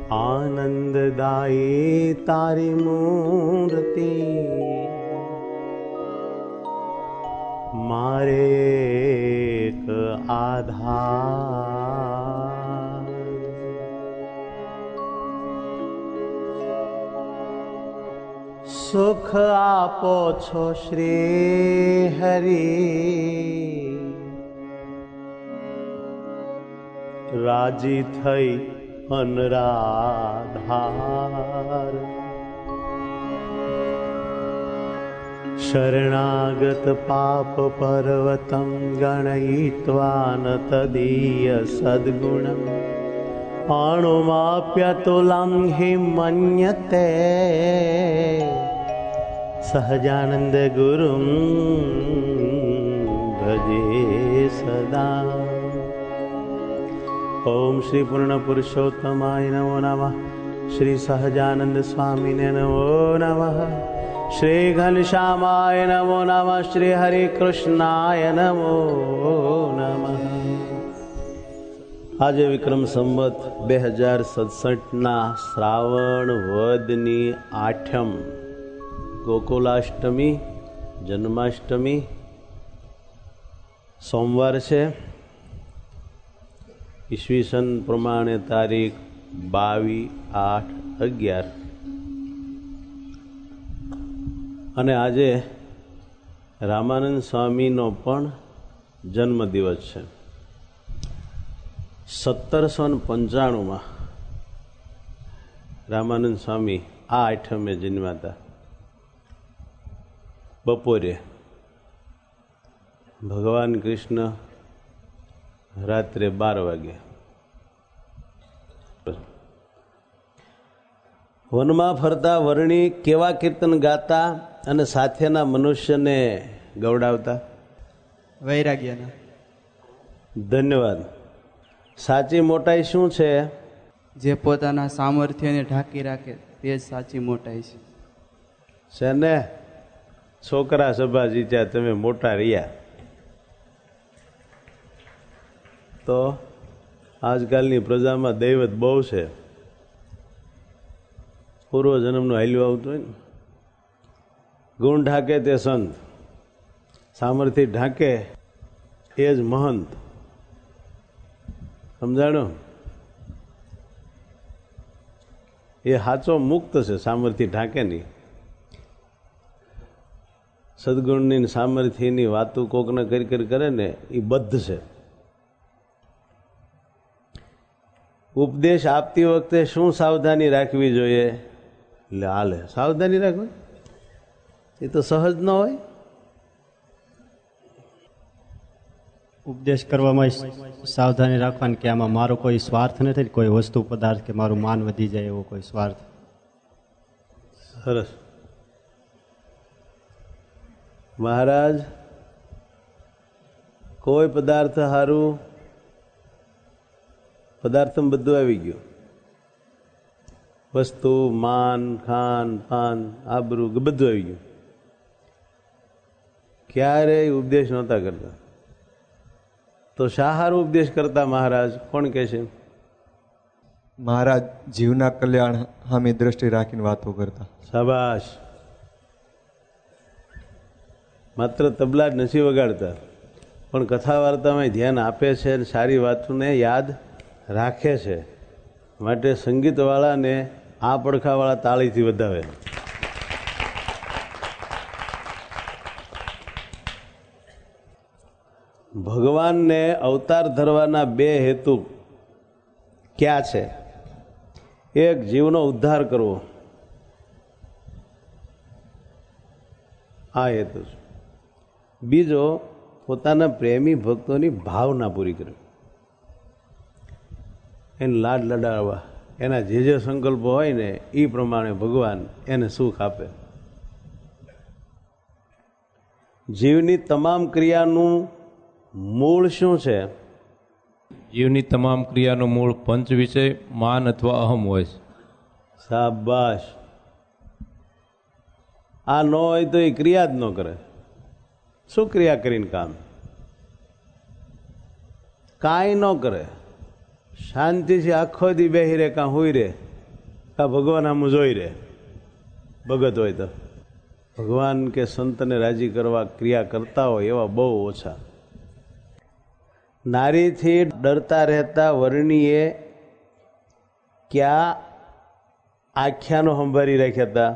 આનંદદાયી તારી મૂર્તિ મારે એક આધાર. સુખ આપો છો શ્રી હરિ, રાજી થઈ અનરાધાર. શરણાગત પાપ પર્વતમ ગણયિત્વા ન તદીય સદ્ગુણમ અણુમાપ્યતુલં હિ મન્યતે સહજાનંદ ગુરું ભજે સદા. ઓમ શ્રી પૂર્ણ પુરુષોત્તમાય નમો નમઃ. શ્રી સહજાનંદ સ્વામીને નમો નમઃ. શ્રી ઘનશ્યામાય નમો નમઃ. શ્રી હરે કૃષ્ણાય નમો નમઃ. આજે વિક્રમ સંવત 2067 શ્રાવણ વદની આઠમ, ગોકુલાષ્ટમી, જન્માષ્ટમી, સોમવાર છે. ઈસવીસન પ્રમાણે તારીખ 22/8/11 અને આજે રામાનંદ સ્વામીનો પણ જન્મદિવસ છે. 1795 રામાનંદ સ્વામી આ આઠમે જન્મ્યા હતા. બપોરે ભગવાન કૃષ્ણ રાત્રે 12 વાગે. વનમાં ફરતા વર્ણી કેવા કીર્તન ગાતા અને સાથેના મનુષ્યને ગવડાવતા? વૈરાગ્યના. ધન્યવાદ. સાચી મોટાઈ શું છે? જે પોતાના સામર્થ્યને ઢાંકી રાખે તે જ સાચી મોટાઈ છે. છે ને? છોકરા સભા જીત્યા, તમે મોટા રહ્યા. તો આજકાલની પ્રજામાં દૈવત બહુ છે. પૂર્વજન્મનું હાલ્યું આવતું હોય ને. ગુણ ઢાંકે તે સંત, સામર્થ્ય ઢાંકે એ જ મહંત. સમજાણો? એ સાચો મુક્ત છે, સામર્થ્ય ઢાંકે નહીં. સદગુણની સામર્થ્યની વાતો કોકને કરી કરે ને એ બદ્ધ છે. ઉપદેશ આપતી વખતે શું સાવધાની રાખવી જોઈએ? એટલે હાલે સાવધાની રાખવી, એ તો સહજ ન હોય. ઉપદેશ કરવામાં સાવધાની રાખવાની કે આમાં મારો કોઈ સ્વાર્થ નથી, કોઈ વસ્તુ પદાર્થ કે મારું માન વધી જાય એવો કોઈ સ્વાર્થ. સરસ. મહારાજ કોઈ પદાર્થ સારું, પદાર્થમાં બધું આવી ગયું. વસ્તુ, માન, ખાન પાન, આબરૂ બધું આવી ગયું. ક્યારેય ઉપદેશ નહોતા કરતા. તો શાહારો ઉપદેશ કરતા મહારાજ? કોણ કહે છે? મહારાજ જીવના કલ્યાણ સામે દ્રષ્ટિ રાખીને વાતો કરતા. શાબાશ. માત્ર તબલા જ નથી વગાડતા, પણ કથા વાર્તામાં ધ્યાન આપે છે અને સારી વાતોને યાદ રાખે છે. માટે સંગીતવાળાને આ પડખાવાળા તાળીથી વધાવે. ભગવાનને અવતાર ધરવાના બે હેતુ ક્યાં છે? એક, જીવનો ઉદ્ધાર કરવો, આ હેતુ છે. બીજો, પોતાના પ્રેમી ભક્તોની ભાવના પૂરી કરવી, એને લાડ લડાવવા, એના જે સંકલ્પો હોય ને એ પ્રમાણે ભગવાન એને સુખ આપે. જીવની તમામ ક્રિયાનું મૂળ શું છે? જીવની તમામ ક્રિયાનું મૂળ પંચ વિષય, માન અથવા અહમ હોય છે. શાબાશ. આ ન હોય તો એ ક્રિયા જ ન કરે. શું ક્રિયા કરીને કામ? કાંઈ ન કરે. શાંતિથી આખો દી બેહી રહે, કાં હુઈ રહે, આ ભગવાન આમ જોઈ રહે. ભગત હોય તો ભગવાન કે સંતને રાજી કરવા ક્રિયા કરતા હોય એવા બહુ ઓછા. નારીથી ડરતા રહેતા વર્ણીએ ક્યાં આખ્યાનો સંભાળી રાખ્યા હતા?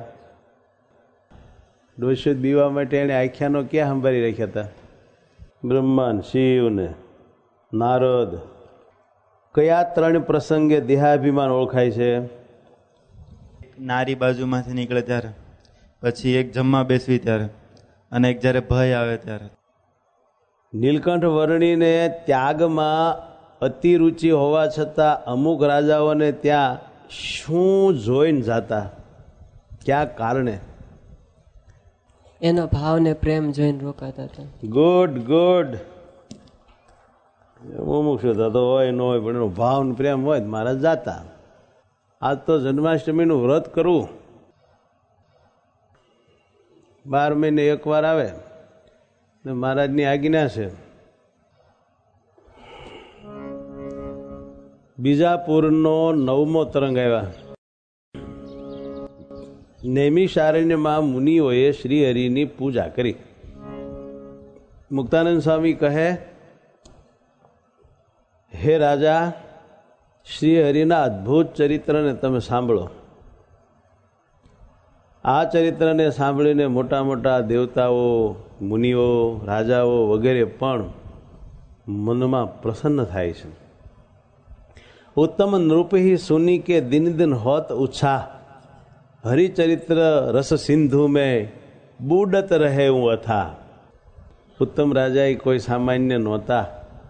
ડોશીત બીવા માટે એણે આખ્યાનો ક્યાં સંભાળી રાખ્યા હતા? બ્રહ્માંડ, શિવ ને નારદ. કયા 3 પ્રસંગે દેહાભિમાન ઓળખાય છે? નારી બાજુમાંથી નીકળે ત્યારે, પછી એક જમવા બેસવી ત્યારે, અને એક જ્યારે ભય આવે ત્યારે. નીલકંઠ વર્ણીને ત્યાગમાં અતિરુચિ હોવા છતાં અમુક રાજાઓને ત્યાં શું જોઈને જાતા? ક્યાં કારણે? એનો ભાવ ને પ્રેમ જોઈને રોકાતા હતા. Good good. મુમુક્ષુતા તો હોય ન હોય, પણ એનો ભાવ ને પ્રેમ હોય મહારાજ જાતા. આજ તો જન્માષ્ટમીનું વ્રત કરવું 12 મહિને એકવાર આવે ને મહારાજની આજ્ઞા છે. બીજાપુરનો 9મો તરંગ આવ્યા. નૈમિષારણ્યમાં મુનિઓએ શ્રીહરિની પૂજા કરી. મુક્તાનંદ સ્વામી કહે, હે રાજા, શ્રીહરિના અદ્ભુત ચરિત્રને તમે સાંભળો. આ ચરિત્રને સાંભળીને મોટા મોટા દેવતાઓ, મુનિઓ, રાજાઓ વગેરે પણ મનમાં પ્રસન્ન થાય છે. ઉત્તમ નૃપહી સુની કે દિન દિન હોત ઉછા, હરિચરિત્ર રસ સિંધુ મેં બુડત રહે હું અથા. ઉત્તમ રાજા કોઈ સામાન્ય નહોતા.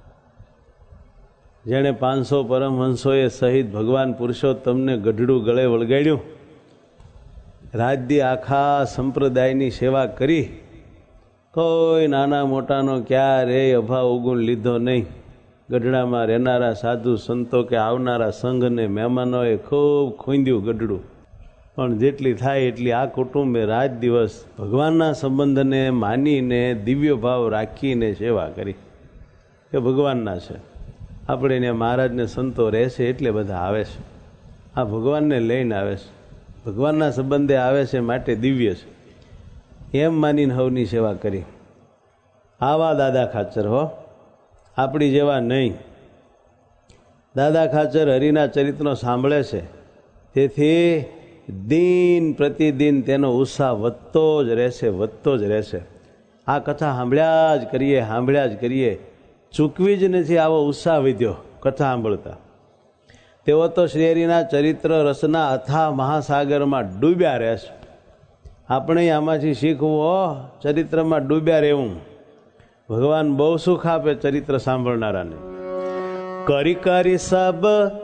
જેણે 500 પરમહંસોએ સહિત ભગવાન પુરુષોત્તમને ગઢડું ગળે વળગાડ્યું, રાજ્ય આખા સંપ્રદાયની સેવા કરી, કોઈ નાના મોટાનો ક્યારેય અભાવ ઉગુણ લીધો નહીં. ગઢડામાં રહેનારા સાધુ સંતો કે આવનારા સંઘને મહેમાનોએ ખૂબ ખોંદ્યું ગઢડું, પણ જેટલી થાય એટલી આ કુટુંબે રાત દિવસ ભગવાનના સંબંધને માનીને દિવ્ય ભાવ રાખીને સેવા કરી. કે ભગવાનના છે, આપણે એને મહારાજને સંતો રહેશે એટલે બધા આવે છે. આ ભગવાનને લઈને આવે છે, ભગવાનના સંબંધે આવે છે માટે દિવ્ય છે એમ માનીને હવની સેવા કરી. આવા દાદા ખાચર હો, આપણી જેવા નહીં. દાદા ખાચર હરિના ચરિત્રો સાંભળે છે, તેથી દિન પ્રતિદિન તેનો ઉત્સાહ વધતો જ રહેશે, વધતો જ રહેશે. આ કથા સાંભળ્યા જ કરીએ, ચૂકવી જ નથી આવો ઉત્સાહ વિધ્યો કથા સાંભળતા. તેઓ તો શ્રીહરિના ચરિત્ર રસના અથાહ મહાસાગરમાં ડૂબ્યા રહેશે. આપણે આમાંથી શીખવું, ચરિત્રમાં ડૂબ્યા રહેવું. ભગવાન બહુ સુખ આપે ચરિત્ર સાંભળનારાને. કરી કરી સબ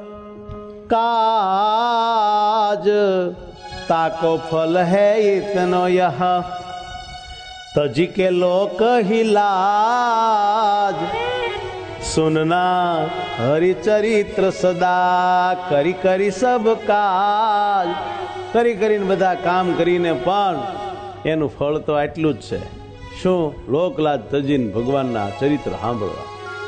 કાજ તાકો ફલ હૈ ઇતનો યહ, તજી કે લોક હિલાજ, સુનના હરિચરિત્ર સદા. કરી કરી સબ કાજ, કરીને બધા કામ કરીને પણ એનું ફળ તો આટલું જ છે. શું? લોકલાજ તજીને ભગવાનના ચરિત્ર સાંભળવા.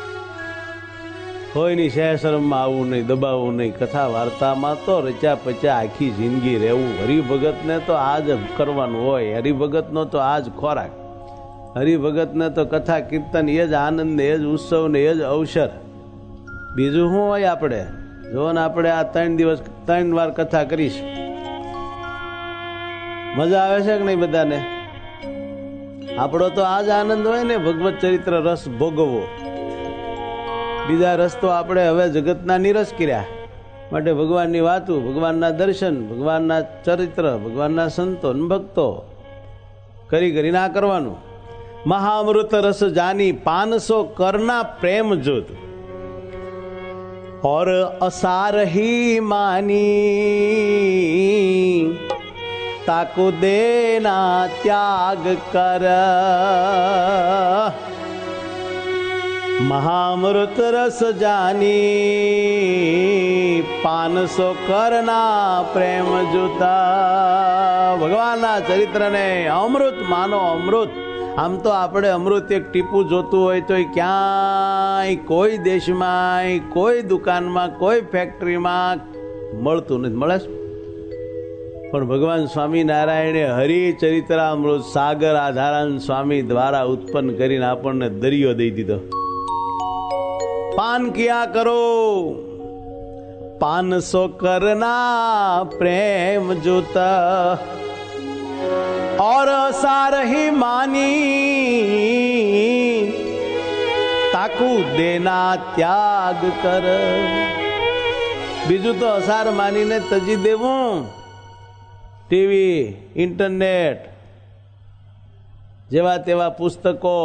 કોઈની શહેશરમમાં આવવું નહીં, દબાવવું નહીં. કથા વાર્તામાં તો રચ્યા પચ્યા આખી જિંદગી રહેવું. હરિભગતને તો આ જ કરવાનું હોય. હરિભગતનો તો આ જ ખોરાક. હરિભગતને તો કથા કીર્તન એ જ આનંદ, એ જ ઉત્સવ ને એ જ અવસર. બીજું શું હોય? આપણે જો ને આપણે આ 3 દિવસ 3 વાર કથા કરીશ, મજા આવે છે કે નહીં બધાને? આપણો તો આ જ આનંદ હોય ને, ભગવત ચરિત્ર રસ ભોગવવો. બીજા રસ તો આપણે હવે જગતના નિરસ કર્યા. માટે ભગવાનની વાતો, ભગવાનના દર્શન, ભગવાનના ચરિત્ર, ભગવાનના સંતો ભક્તો કરીને આ કરવાનું. મહામૃત રસ જાની 500 કરના પ્રેમ જોત, और असार ही मानी ताको देना त्याग कर। महामृत रस जानी 500 करना प्रेम जुता। ભગવાનના ચરિત્રને અમૃત માનો, અમૃત. આમ તો આપણે અમૃત એક ટીપું જોતું હોય તો ક્યાંય કોઈ દેશમાં, કોઈ દુકાનમાં, કોઈ ફેક્ટરીમાં મળતું નથી. મળે પણ ભગવાન સ્વામિનારાયણે હરિચરિત્રામૃત સાગર આધારાનંદ સ્વામી દ્વારા ઉત્પન્ન કરીને આપણને દરિયો દઈ દીધો. પાન કિયા કરો 500 કરના પ્રેમ જૂતા और सारही मानी ताकू देना त्याग कर. બીજું તો અસાર માનીને તજી દેવું. ટીવી, ઇન્ટરનેટ જેવા તેવા પુસ્તકો,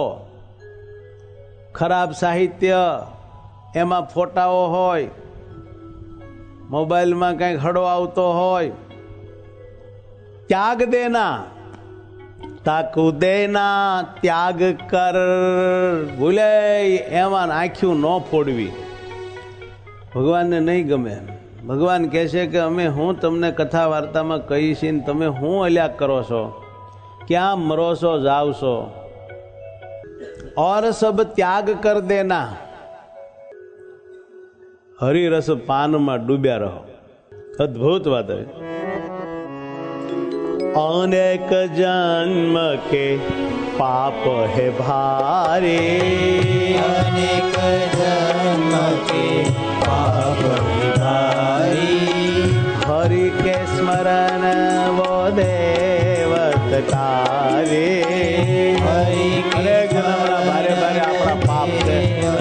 ખરાબ સાહિત્ય, એમાં ફોટાઓ હોય, મોબાઈલમાં કંઈક હડો આવતો હોય, त्याग देना ताकू देना त्याग कर. ભૂલે એમાં આંખ્યું ન ફોડવી. ભગવાનને નહીં ગમે. ભગવાન કહે છે કે અમે હું તમને કથા વાર્તામાં કહીશ ને તમે હું અલ્યા કરો છો, ક્યાં મરો છો, જાવ છો. और सब त्याग कर देना. હરિરસ પાનમાં ડૂબ્યા રહો. અદ્ભુત વાત है. अनेक जन्म के पाप है भारी, अनेक जन्म के पाप है भारी, हरि के स्मरण वो देवत तारे. हरि के भारे भारे अपना पाप है.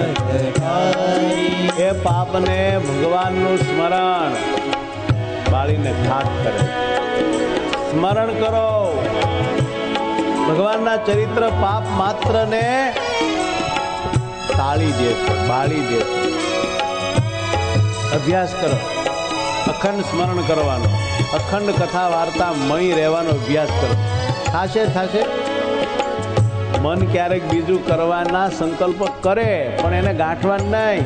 ये पाप ने भगवान नु स्मरण बाली ने खाक करे. સ્મરણ કરો. ભગવાનના ચરિત્ર પાપ માત્ર ને તાળી દે છે, બાળી દે છે. અભ્યાસ કરો. અખંડ સ્મરણ કરવાનો, અખંડ કથા વાર્તા મય રહેવાનો અભ્યાસ કરો. થાશે. મન ક્યારેક બીજું કરવાના સંકલ્પ કરે પણ એને ગાંઠવાનું નહીં.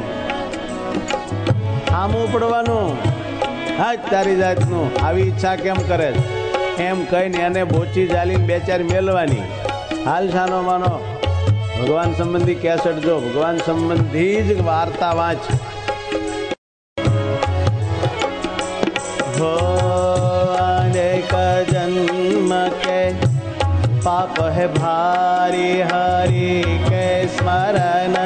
આમું પડવાનું. હા તારી જાતનું આવી ઈચ્છા કેમ કરે છે એમ કહીને એને બોચી જાલીને બે ચાર મેલવાની. હાલ શાનો માનો ભગવાન સંબંધી કેસેટ જો, ભગવાન સંબંધી જ વાર્તા વાંચ. હો અનેક જન્મ કે પાપ હે ભારી, હરી કે સ્મરણ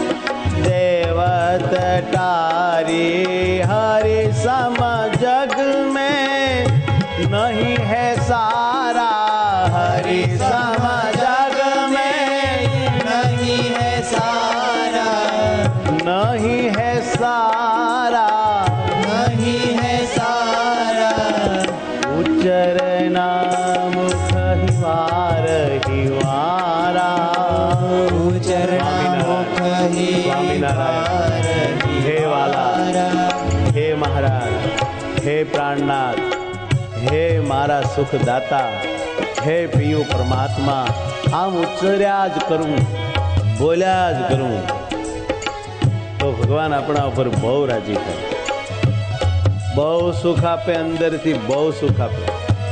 દેવત તારી. હરી સમ જગ में नहीं है सारा, हरि सम जग में नहीं है सारा, नहीं है सारा, नहीं है सारा. उच्चरना मुख हिवार हिवारा, उच्चरना मुख हिवार हे वाला, हे महाराज, हे प्राणनाथ, હે મારા સુખદાતા, હે પિયુ પરમાત્મા. આમ ઉચ્ચર્યા જ કરવું, બોલ્યા જ કરવું તો ભગવાન આપણા ઉપર બહુ રાજી થાય, બહુ સુખ આપે, અંદરથી બહુ સુખ આપે.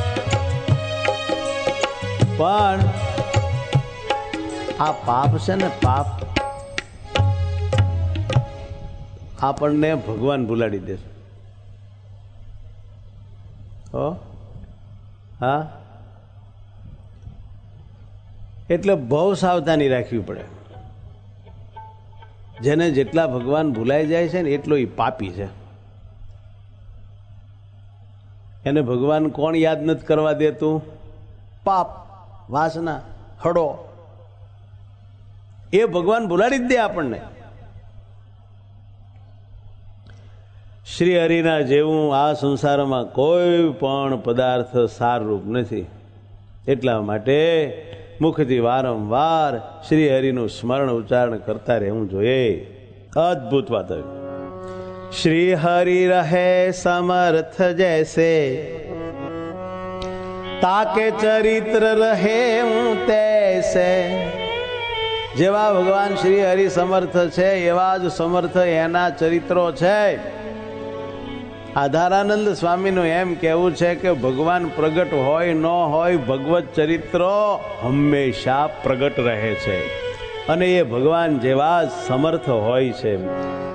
પણ આ પાપ છે ને, પાપ આપણને ભગવાન ભૂલાડી દેશે. હા, એટલે બહુ સાવધાની રાખવી પડે. જેને જેટલા ભગવાન ભૂલાઈ જાય છે ને એટલો એ પાપી છે. એને ભગવાન કોણ યાદ નથી કરવા દેતું? પાપ, વાસના, હડો. એ ભગવાન ભૂલાડી જ દે આપણને. શ્રી હરિના જેવું આ સંસારમાં કોઈ પણ પદાર્થ સારરૂપ નથી. એટલા માટે મુખથી વારંવાર શ્રી હરિનું સ્મરણ ઉચ્ચારણ કરતા રહેવું જોઈએ. અદ્ભુત વાત આવી. શ્રી હરિ રહે સમર્થ જૈસે, તાકે ચરિત્ર રહે હું તૈસે. જેવા ભગવાન શ્રી હરિ સમર્થ છે એવા જ સમર્થ એના ચરિત્રો છે. આધારાનંદ સ્વામીનું એમ કહેવું છે કે ભગવાન પ્રગટ હોય ન હોય, ભગવત ચરિત્રો હંમેશા પ્રગટ રહે છે અને એ ભગવાન જેવા સમર્થ હોય છે.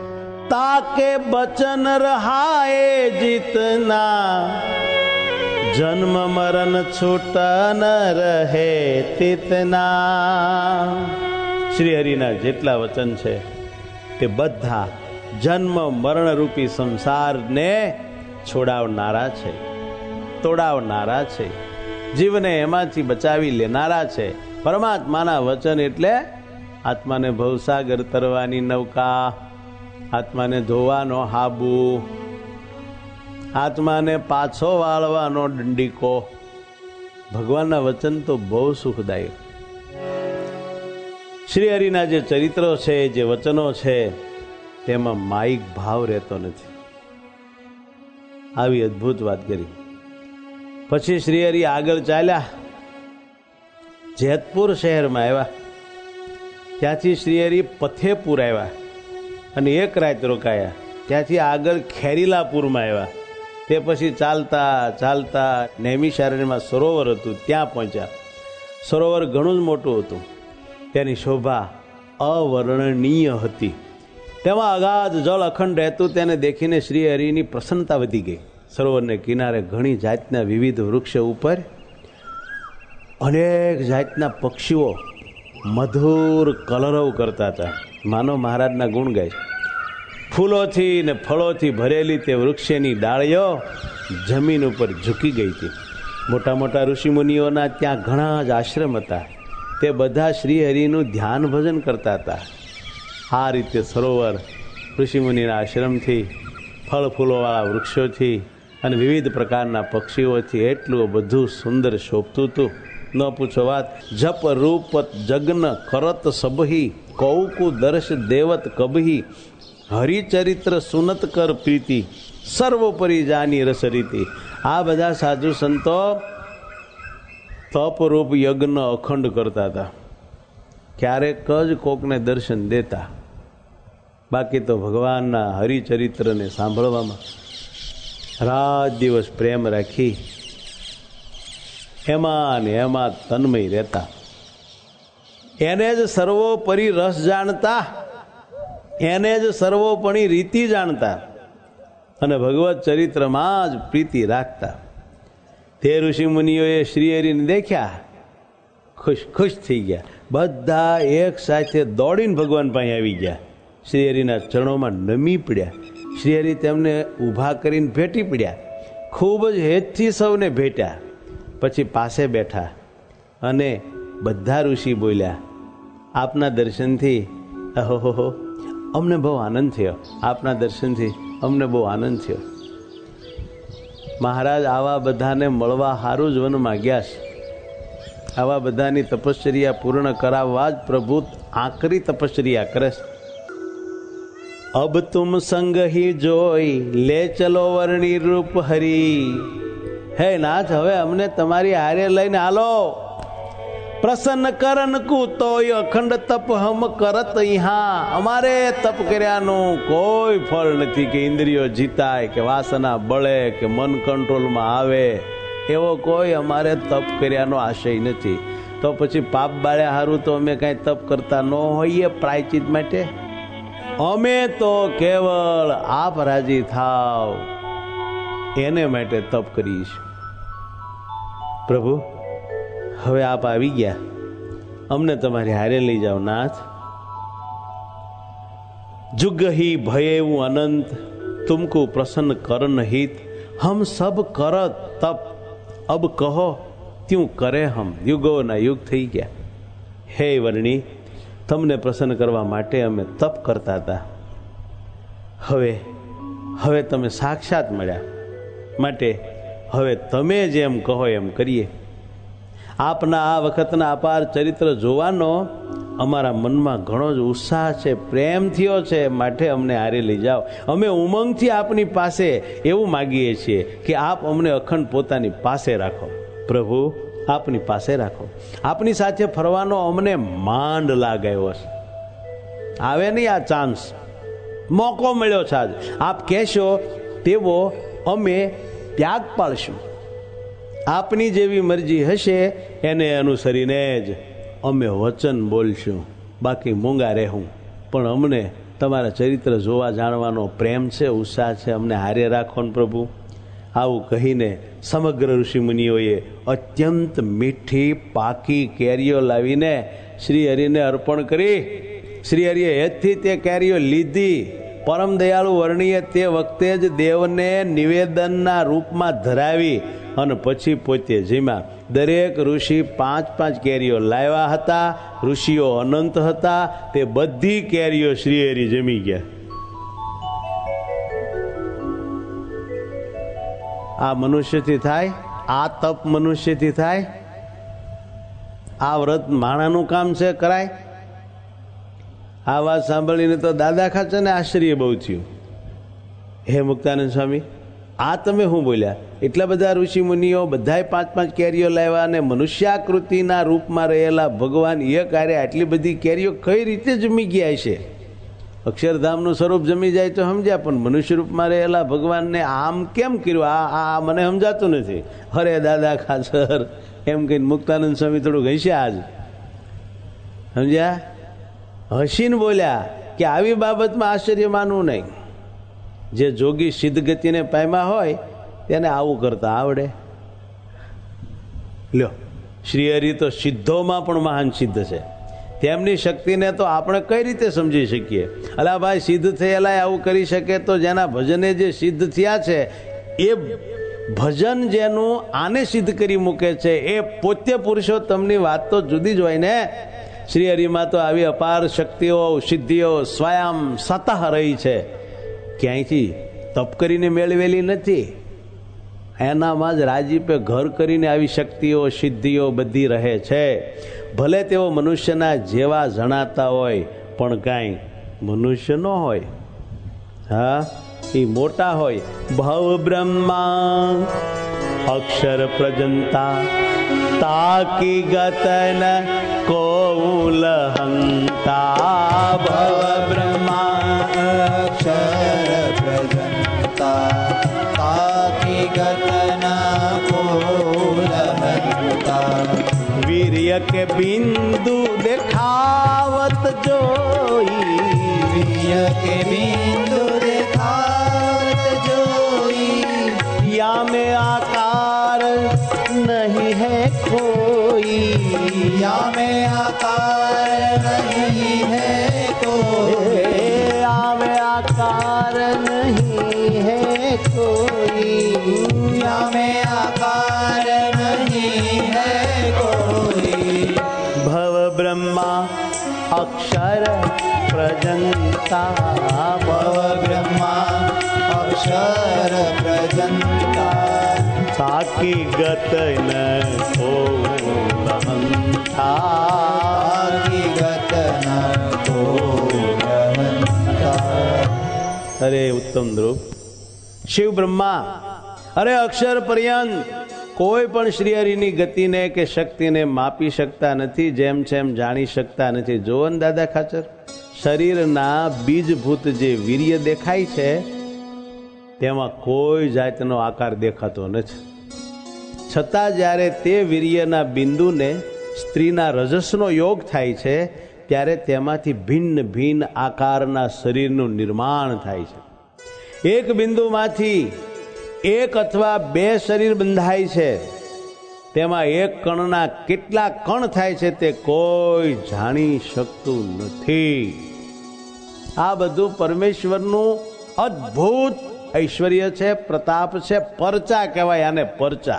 તાકે બચન રહાએ જીતના, જન્મ મરણ છૂટ ન રહે તિતના. શ્રી હરિના જેટલા વચન છે તે બધા જન્મ મરણ રૂપી સંસારને છોડાવનારા છે, તોડાવનારા છે, જીવને એમાંથી બચાવી લેનારા છે. પરમાત્માના વચન એટલે આત્માને ભવસાગર તરવાની નૌકા, આત્માને ધોવાનો હાબુ, આત્માને પાછો વાળવાનો દંડીકો. ભગવાનના વચન તો બહુ સુખદાયક. શ્રી હરિના જે ચરિત્રો છે, જે વચનો છે, તેમાં માયિક ભાવ રહેતો નથી. આવી અદ્ભુત વાત કરી. પછી શ્રી હરિ આગળ ચાલ્યા, જેતપુર શહેરમાં આવ્યા. ત્યાંથી શ્રી હરિ પથેપુર આવ્યા અને એક રાત રોકાયા. ત્યાંથી આગળ ખેરીલાપુરમાં આવ્યા. તે પછી ચાલતા ચાલતા નૈમિષારણ્યમાં સરોવર હતું, ત્યાં પહોંચ્યા. સરોવર ઘણું જ મોટું હતું. તેની શોભા અવર્ણનીય હતી. તેમાં અગાધ જળ અખંડ રહેતું. તેને દેખીને શ્રી હરિની પ્રસન્નતા વધી ગઈ. સરોવરને કિનારે ઘણી જાતના વિવિધ વૃક્ષ ઉપર અનેક જાતના પક્ષીઓ મધુર કલરવ કરતા હતા, માનો મહારાજના ગુણ ગાય. ફૂલોથી ને ફળોથી ભરેલી તે વૃક્ષની ડાળીઓ જમીન ઉપર ઝૂકી ગઈ હતી. મોટા મોટા ઋષિમુનિઓના ત્યાં ઘણા જ આશ્રમ હતા. તે બધા શ્રી હરિનું ધ્યાન ભજન કરતા હતા. આ રીતે સરોવર ઋષિમુનિના આશ્રમથી, ફળ ફૂલોવાળા વૃક્ષોથી અને વિવિધ પ્રકારના પક્ષીઓથી એટલું બધું સુંદર શોભતું હતું, ન પૂછો વાત. જપ રૂપત જગ્ન કરત સબહી, કૌકુ દર્શ દેવત કબહી, હરિચરિત્ર સુનત કર પ્રીતિ, સર્વોપરી જાની રસ રીતિ. આ બધા સાધુ સંતો તપરૂપ યજ્ઞ અખંડ કરતા હતા. ક્યારેક જ કોકને દર્શન દેતા, બાકી તો ભગવાનના હરિચરિત્રને સાંભળવામાં રાત દિવસ પ્રેમ રાખી એમાં ને એમાં તન્મય રહેતા. એને જ સર્વોપરી રસ જાણતા, એને જ સર્વોપરી રીતિ જાણતા અને ભગવત ચરિત્રમાં જ પ્રીતિ રાખતા. તે ઋષિ મુનિઓએ શ્રી હરિને દેખ્યા, ખુશ ખુશ થઈ ગયા. બધા એક સાથે દોડીને ભગવાન પાસે આવી ગયા. શ્રી હરિના ચરણોમાં નમી પડ્યા. શ્રી હરિ તેમને ઊભા કરીને ભેટી પડ્યા. ખૂબ જ હેતથી સૌને ભેટ્યા. પછી પાસે બેઠા અને બધા ઋષિ બોલ્યા, આપના દર્શનથી અહોહો અમને બહુ આનંદ થયો, આપના દર્શનથી અમને બહુ આનંદ થયો. મહારાજ આવા બધાને મળવા સારું જ વનમાં ગયા છે. આવા બધાની તપશ્ચર્યા પૂર્ણ કરાવવા જ પ્રભુ આકરી તપશ્ચર્યા કરે છે. અબ તુમ સંગ હી જોઈ લે ચલો વર્ણી રૂપ હરી. હે નાથ, હવે અમને તમારી હારે લઈને હાલો. પ્રસન્ન કરન કુ તોય અખંડ તપ હમ કરત અહીંયા. અમારે તપ કર્યાનું કોઈ ફળ નથી કે ઇન્દ્રિયો જીતાય કે વાસના બળે કે મન કંટ્રોલમાં આવે, એવો કોઈ અમારે તપ કર્યાનો આશય નથી. તો પછી પાપ બાળ્યા હારું તો અમે કાંઈ તપ કરતા ન હોઈએ પ્રાયચિત માટે? અમે તો કેવળ આપ રાજી થાવ એને માટે તપ કરીશું. પ્રભુ, હવે આપ આવી ગયા, અમને તમારી હારે લઈ જાઓ નાથ. जुग ही भयेऊ अनंत तुमको प्रसन्न करन हित हम सब करत तप अब कहो त्यों करे हम. युगो ना युग थई गया. हे वर्णी, तमने प्रसन्न करवा माटे अमे तप करता था. हवे हवे तमे साक्षात मळ्या माटे हवे तमे जेम कहो एम करीए. आपना आ वखतना अपार चरित्र जोवानो अमारा मनमा घणो ज उत्साह छे, प्रेम थयो छे, माटे अमने हारे लई जाओ. अमे उमंगथी आपनी पासे एवुं मागीए छीए कि आप अमने अखंड पोतानी पासे राखो. प्रभु, आपनी पासे राखो. आपनी साथे फरवानो अमने मांड लागायो छे. आवे नहीं आ चांस, मोको मळ्यो छे. आज आप कहेशो तेवो अमे त्याग पाळशुं. आपनी जेवी मरजी हशे एने अनुसरीने ज अमे वचन बोलशुं. बाकी मूंगा रहूं, पण अमने तमारा चरित्र जोवा जाणवानो प्रेम छे, उत्साह छे. अमने हारे राखो ने प्रभु. આવું કહીને સમગ્ર ઋષિમુનિઓએ અત્યંત મીઠી પાકી કેરીઓ લાવીને શ્રીહરિને અર્પણ કરી. શ્રીહરિએ હેતથી તે કેરીઓ લીધી. પરમ દયાળુ વર્ણીએ તે વખતે જ દેવને નિવેદનના રૂપમાં ધરાવી અને પછી પોતે જીમ્યા. દરેક ઋષિ 5-5 કેરીઓ લાવ્યા હતા. ઋષિઓ અનંત હતા. તે બધી કેરીઓ શ્રીહરિ જમી ગયા. આ મનુષ્યથી થાય? આ તપ મનુષ્યથી થાય? આ વ્રત માણાનું કામ છે, કરાય? આ વાત સાંભળીને તો દાદા ખાચરને આશ્ચર્ય બહુ થયું. હે મુક્તાનંદ સ્વામી, આ તમે શું બોલ્યા? એટલા બધા ઋષિ મુનિઓ બધાય 5-5 કેરીઓ લાવ્યા અને મનુષ્યાકૃતિના રૂપમાં રહેલા ભગવાન એક આરે આટલી બધી કેરીઓ કઈ રીતે જમી ગયા છે? અક્ષરધામનું સ્વરૂપ જમી જાય તો સમજ્યા, પણ મનુષ્ય રૂપમાં રહેલા ભગવાનને આમ કેમ કર્યું? આ મને સમજાતું નથી. અરે દાદા ખાચર એમ કહીને મુક્તાનંદ સ્વામી થોડુંક હસ્યા. આજ સમજ્યા? હસીને બોલ્યા કે આવી બાબતમાં આશ્ચર્ય માનવું નહીં. જે જોગી સિદ્ધ ગતિને પામ્યા હોય તેને આવું કરતા આવડે. લ્યો, શ્રીહરિ તો સિદ્ધોમાં પણ મહાન સિદ્ધ છે. તેમની શક્તિને તો આપણે કઈ રીતે સમજી શકીએ? અલા ભાઈ, સિદ્ધ થયેલા આવું કરી શકે તો જેના ભજને જે સિદ્ધ થયા છે એ ભજન જેનું આને સિદ્ધ કરી મૂકે છે એ પોતે પુરુષોત્તમની વાત તો જુદી જ હોય ને. શ્રીહરિમાં તો આવી અપાર શક્તિઓ સિદ્ધિઓ સ્વયં સતઃ રહી છે, ક્યાંયથી તપ કરીને મેળવેલી નથી. એનામાં જ રાજીપે ઘર કરીને આવી શક્તિઓ સિદ્ધિઓ બધી રહે છે. ભલે તેઓ મનુષ્યના જેવા જણાતા હોય પણ કાંઈ મનુષ્ય ન હોય. હા, એ મોટા હોય. ભવ બ્રહ્મા અક્ષર પ્રજંતા તાકી ગતન કોલહંતા. ભવ બ્રહ્મા અક્ષર પ્રજંતા તાકી ગતના કોલહંતા. વીર્ય કે બિંદુ દેખાવત જોઈ. વીર્ય કે બિંદુ દેખાવત જોઈ. યા में आकार नहीं है कोई. યા में आकार नहीं है कोई. યા में आकार नहीं है कोई. યા में आकार नहीं है कोई. भव ब्रह्मा अक्षर प्रजंता. भव ब्रह्मा अक्षर प्रजंता ताकी गत न कोलहंता. ताकी गत न कोलहंता. અરે ઉત્તમ ધ્રુવ, શિવ બ્રહ્મા અરે અક્ષર પર્યંત કોઈ પણ શ્રીહરિની ગતિને કે શક્તિને માપી શકતા નથી, જેમ જેમ જાણી શકતા નથી. જોવન દાદા ખાચર, શરીરના બીજભૂત જે વીર્ય દેખાય છે તેમાં કોઈ જાતનો આકાર દેખાતો નથી. છતાં જ્યારે તે વીર્યના બિંદુને સ્ત્રીના રજસનો યોગ થાય છે ત્યારે તેમાંથી ભિન્ન ભિન્ન આકારના શરીરનું નિર્માણ થાય છે. એક બિંદુમાંથી એક અથવા બે શરીર બંધાય છે. તેમાં એક કણના કેટલા કણ થાય છે તે કોઈ જાણી શકતું નથી. આ બધું પરમેશ્વરનું અદ્ભુત ઐશ્વર્ય છે, પ્રતાપ છે. પરચા કહેવાય આને, પરચા.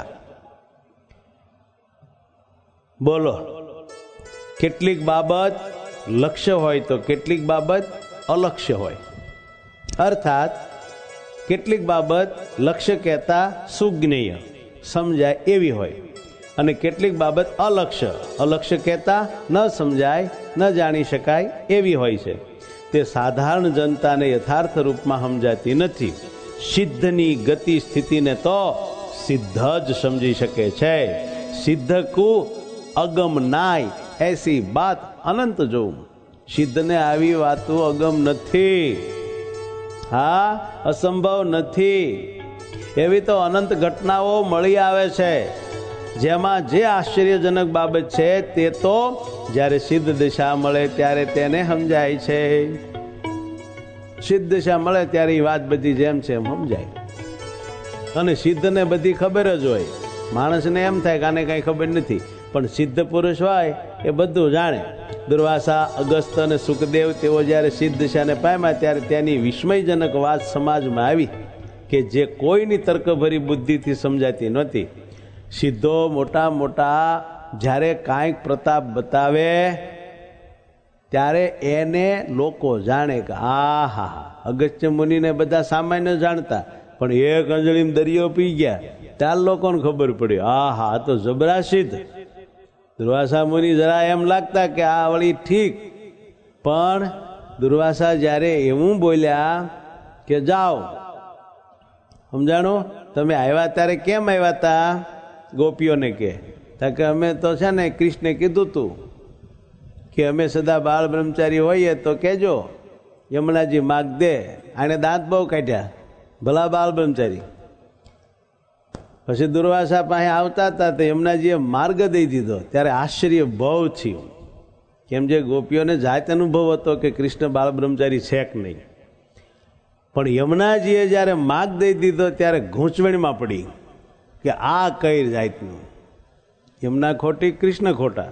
બોલો, કેટલીક બાબત લક્ષ્ય હોય તો કેટલીક બાબત અલક્ષ્ય હોય. અર્થાત કેટલીક બાબત લક્ષ્ય કહેતા સુજ્ઞેય સમજાય એવી હોય અને કેટલીક બાબત અલક્ષ્ય કહેતા ન સમજાય ન જાણી શકાય એવી હોય છે. તે સાધારણ જનતાને યથાર્થ રૂપમાં સમજાતી નથી. સિદ્ધની ગતિ સ્થિતિને તો સિદ્ધ જ સમજી શકે છે. સિદ્ધ કુ અગમ નાય એસી બાત અનંત જોઉં. સિદ્ધને આવી વાતો અગમ નથી, હા, અસંભવ નથી. એવી તો અનંત ઘટનાઓ મળી આવે છે જેમાં જે આશ્ચર્યજનક બાબત છે તે તો જ્યારે સિદ્ધ દિશા મળે ત્યારે તેને સમજાય છે. સિદ્ધ દિશા મળે ત્યારે એ વાત બધી જેમ છે એમ સમજાય. અને સિદ્ધને બધી ખબર જ હોય. માણસને એમ થાય કે આને કાંઈ ખબર નથી, પણ સિદ્ધ પુરુષ હોય એ બધું જાણે. દુર્વાસા, અગસ્ત્ય અને સુખદેવ તેઓ જ્યારે સિદ્ધ દિશાને પામ્યા ત્યારે તેની વિસ્મયજનક વાત સમાજમાં આવી કે જે કોઈની તર્કભરી બુદ્ધિથી સમજાતી નહોતી. સિદ્ધો મોટા મોટા જ્યારે કાંઈક પ્રતાપ બતાવે ત્યારે એને લોકો જાણે કે આ હા. અગસ્ત્ય મુનિને બધા સામાન્ય જાણતા, પણ એક અંજળીમાં દરિયો પી ગયા ત્યારે લોકોને ખબર પડી, આ હા તો જબરા સિદ્ધ. દુર્વાસા મુનિ જરા એમ લાગતા કે આ વળી ઠીક, પણ દુર્વાસા જ્યારે એવું બોલ્યા કે જાઓ, સમજાણો, તમે આવ્યા ત્યારે કેમ આવ્યા હતા? ગોપીઓને કે અમે તો છે ને કૃષ્ણે કીધું તું કે અમે સદા બાળ બ્રહ્મચારી હોઈએ તો કહેજો, યમુનાજી માગ દે. આને દાંત બહુ કાઢ્યા, ભલા બાળ બ્રહ્મચારી. પછી દુર્વાસા પાસે આવતા હતા તો યમુનાજીએ માર્ગ દઈ દીધો. ત્યારે આશ્ચર્ય બહુ થયું, કેમ જે ગોપીઓને જાત અનુભવ હતો કે કૃષ્ણ બાળ બ્રહ્મચારી છે કે નહીં. પણ યમુનાજીએ જ્યારે માર્ગ દઈ દીધો ત્યારે ગૂંચવણમાં પડી કે આ કઈ જાતનું. યમુના ખોટી, કૃષ્ણ ખોટા,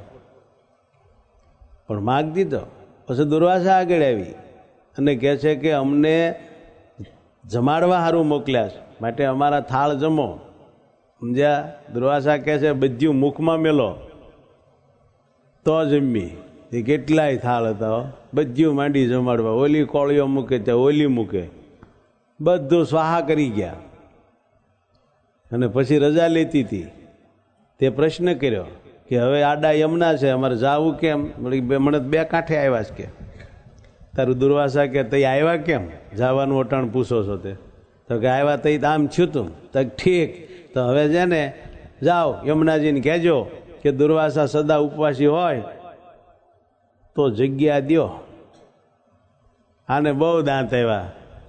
પણ માગ દીધો. પછી દુર્વાસા આગળ આવી અને કહે છે કે અમને જમાડવા સારું મોકલ્યા છે, માટે અમારા થાળ જમો. સમજ્યા? દુર્વાસા કહે છે બધું મુખમાં મેલો તો જમી. એ કેટલાય થાળ હતા, બધું માંડી જમાડવા. ઓલી કોળીઓ મૂકે ત્યાં ઓલી મૂકે, બધું સ્વાહા કરી ગયા. અને પછી રજા લેતી હતી. તે પ્રશ્ન કર્યો કે હવે આડા યમુના છે, અમારે જાવું કેમ? મને બે કાંઠે આવ્યા છે કે. તારું દુર્વાસા કે તઈ આવ્યા કેમ? જવાનું અટાણ પૂછો છો તે? તો કે આવ્યા તઈ આમ થયું તું. તો ઠીક, તો હવે છે ને જાઓ યમુનાજીને કહેજો કે દુર્વાસા સદા ઉપવાસી હોય તો જગ્યા દ્યો, આને બહુ દાંત આવ્યા.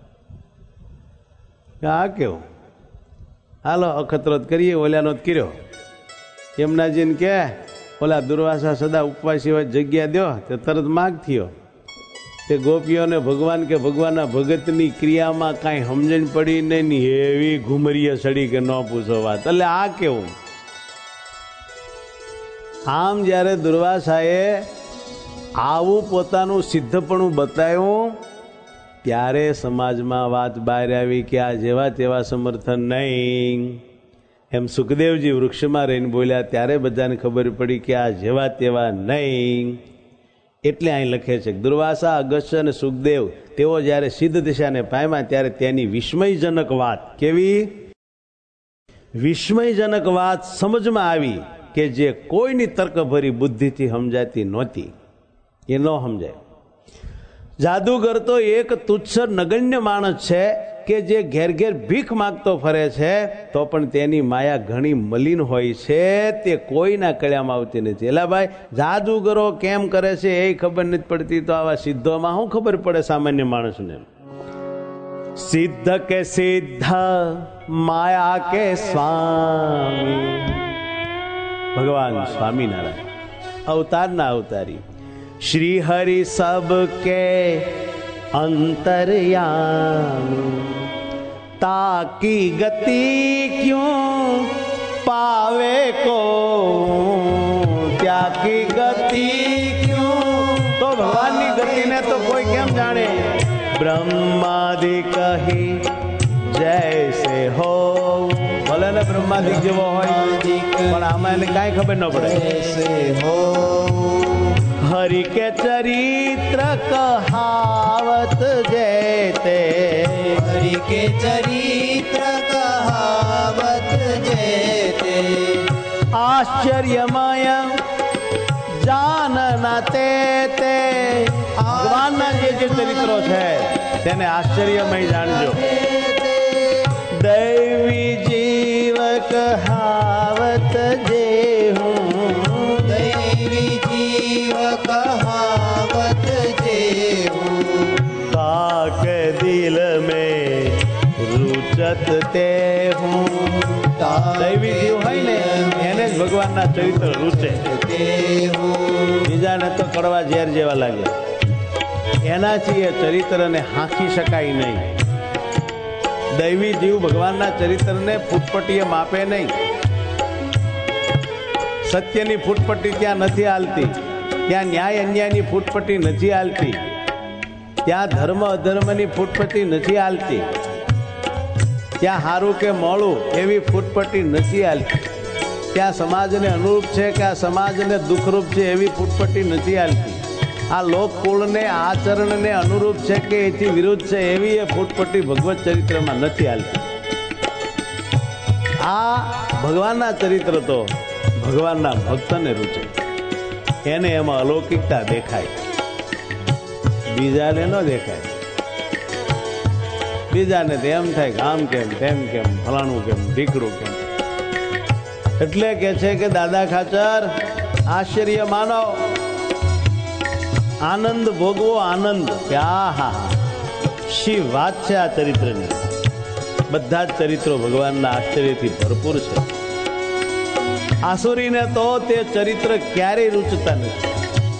આ કેવું? હાલો અખતરો કરીએ, ઓલાનો જ કર્યો. યમુનાજીને કે ઓલા દુર્વાસા સદા ઉપવાસી હોય જગ્યા દો. તે તરત માગ થયો. તે ગોપીઓને ભગવાન કે ભગવાનના ભગતની ક્રિયામાં કાંઈ સમજણ પડી નહીં, એવી ઘુમરીએ સડી કે ન પૂછો વાત. એટલે આ કેવું? આમ જ્યારે દુર્વાસાએ આવું પોતાનું સિદ્ધપણું બતાવ્યું ત્યારે સમાજમાં વાત બહાર આવી કે આ જેવા તેવા સમર્થન નહીં. એમ સુખદેવજી વૃક્ષમાં રહીને બોલ્યા ત્યારે બધાને ખબર પડી કે આ જેવા તેવા નહીં. એટલે અહીં લખે છે દુર્વાસા, અગસ્ત્ય અને સુખદેવ તેઓ જ્યારે સિદ્ધ દિશાને પામ્યા ત્યારે તેની વિસ્મયજનક વાત, કેવી વિસ્મયજનક વાત સમજમાં આવી કે જે કોઈની તર્કભરી બુદ્ધિથી સમજાતી નહોતી. એ ન સમજાય. જાદુગર તો એક તુચ્છ નગણ્ય માણસ છે કે જે ઘેર ઘેર ભીખ માગતો ફરે છે, તો પણ તેની માયા ઘણી મલિન હોય છે, તે કોઈના કળ્યામાં આવતી નથી. એલા ભાઈ, જાદુગરો કેમ કરે છે એ ખબર નથી પડતી, તો આવા સિદ્ધોમાં શું ખબર પડે સામાન્ય માણસને? સિદ્ધ કે સિદ્ધ માયા કે સ્વામી, ભગવાન સ્વામિનારાયણ અવતારના અવતારી. શ્રી હરિ સબ કે अंतरयामी ताकी गति क्यों पावे को त्याकी गति क्यों। तो भगवान की गति ने तो कोई केम जाने। ब्रह्मादि कही जैसे हो, भले ने ब्रह्मादि जेवो होय पण आमां एने काई खबर न पड़े। जैसे हो हरि के चरित्र कहावत जेते, हरि के चरित्र कहावत जेते। आश्चर्यमय जानना ते भगवान जे चरित्रों है तेने आश्चर्यमय जानजो। दैवी जीव कहावत जे हूँ, दैवी जीव कहावत जे हूँ। काक दिल में रुचत ते हूँ। दैवी जीव है ने एने ज भगवान ना चरित्र रुचे, बीजा ने तो कड़वा झेर जेवा लागे। एनाथी ए चरित्र ने हांकी शकाय नहीं। દૈવી જીવ ભગવાનના ચરિત્રને ફૂટપટ્ટીએ માપે નહીં. સત્યની ફૂટપટ્ટી ત્યાં નથી હાલતી, ત્યાં ન્યાય અન્યાયની ફૂટપટ્ટી નથી હાલતી, ત્યાં ધર્મ અધર્મની ફૂટપટ્ટી નથી હાલતી, ત્યાં સારું કે મોડું એવી ફૂટપટ્ટી નથી હાલતી, ત્યાં સમાજને અનુરૂપ છે કે આ સમાજને દુઃખરૂપ છે એવી ફૂટપટ્ટી નથી હાલતી, આ લોકકુળને આચરણને અનુરૂપ છે કે એથી વિરુદ્ધ છે એવી એ ફૂટપટ્ટી ભગવત ચરિત્રમાં નથી હાલતી. આ ભગવાનના ચરિત્ર તો ભગવાનના ભક્તને રૂચે, એને એમાં અલૌકિકતા દેખાય, બીજાને ન દેખાય. બીજાને તો એમ થાય કે આમ કેમ તેમ કેમ ફલાણું કેમ ઢીકડું કેમ. એટલે કે છે કે દાદા ખાચર આશ્ચર્ય માનો, આનંદ ભોગવો, આનંદ કે આ હા શી વાત છે આ ચરિત્રની. બધા જ ચરિત્રો ભગવાનના આશ્ચર્યથી ભરપૂર છે. આસુરીને તો તે ચરિત્ર ક્યારેય રૂચતા નથી,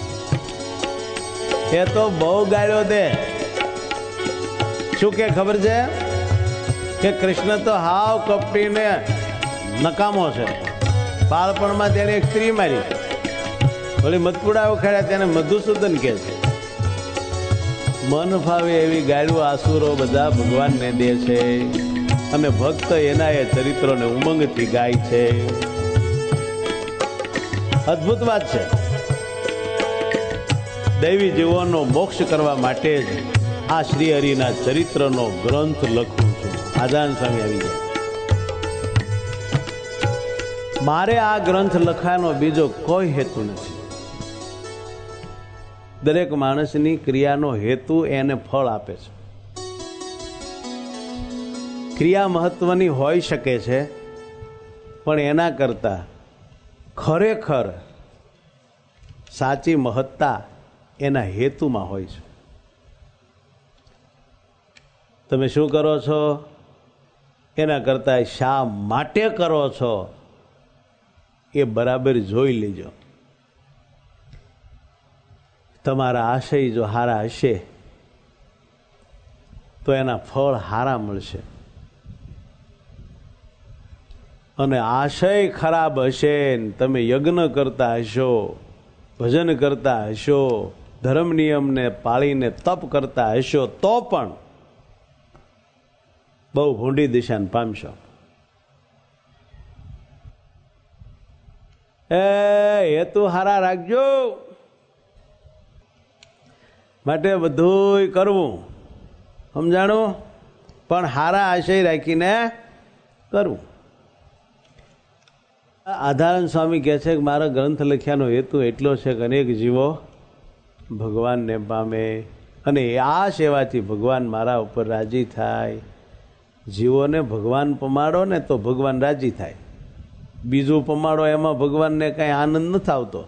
એ તો બહુ ગાળ્યો દે. શું કે ખબર છે કે કૃષ્ણ તો હાવ કપટીને નકામો છે. બાળપણમાં તેને એક સ્ત્રી મારી, વળી મતપુડા ઉખાડ્યા, તેને મધુસૂદન કહે છે. મન ફાવે એવી ગાળ્યું આસુરો બધા ભગવાનને દે છે, અને ભક્ત એના એ ચરિત્રોને ઉમંગથી ગાય છે. અદ્ભુત વાત છે. દૈવી જીવોનો મોક્ષ કરવા માટે જ આ શ્રી હરિના ચરિત્રનો ગ્રંથ લખું છું. આજાન સ્વામી આવી ગયા. મારે આ ગ્રંથ લખવાનો બીજો કોઈ હેતુ નથી. દરેક માણસની ક્રિયાનો હેતુ એને ફળ આપે છે. ક્રિયા મહત્વની હોઈ શકે છે, પણ એના કરતા ખરેખર સાચી મહત્તા એના હેતુમાં હોય છે. તમે શું કરો છો એના કરતા શા માટે કરો છો એ બરાબર જોઈ લેજો. તમારા આશય જો હારા હશે તો એના ફળ હારા મળશે, અને આશય ખરાબ હશે, તમે યજ્ઞ કરતા હશો, ભજન કરતા હશો, ધર્મ નિયમને પાળીને તપ કરતા હશો, તો પણ બહુ ભૂંડી દિશાને પામશો. એ હેતુ હારા રાખજો. માટે બધું કરવું સમજાણું, પણ હારા આશય રાખીને કરવું. આધારાનંદ સ્વામી કહે છે કે મારા ગ્રંથ લખ્યાનો હેતુ એટલો છે કે અનેક જીવો ભગવાનને પામે, અને આ સેવાથી ભગવાન મારા ઉપર રાજી થાય. જીવોને ભગવાન પમાડો ને તો ભગવાન રાજી થાય, બીજું પમાડો એમાં ભગવાનને કાંઈ આનંદ નથી આવતો.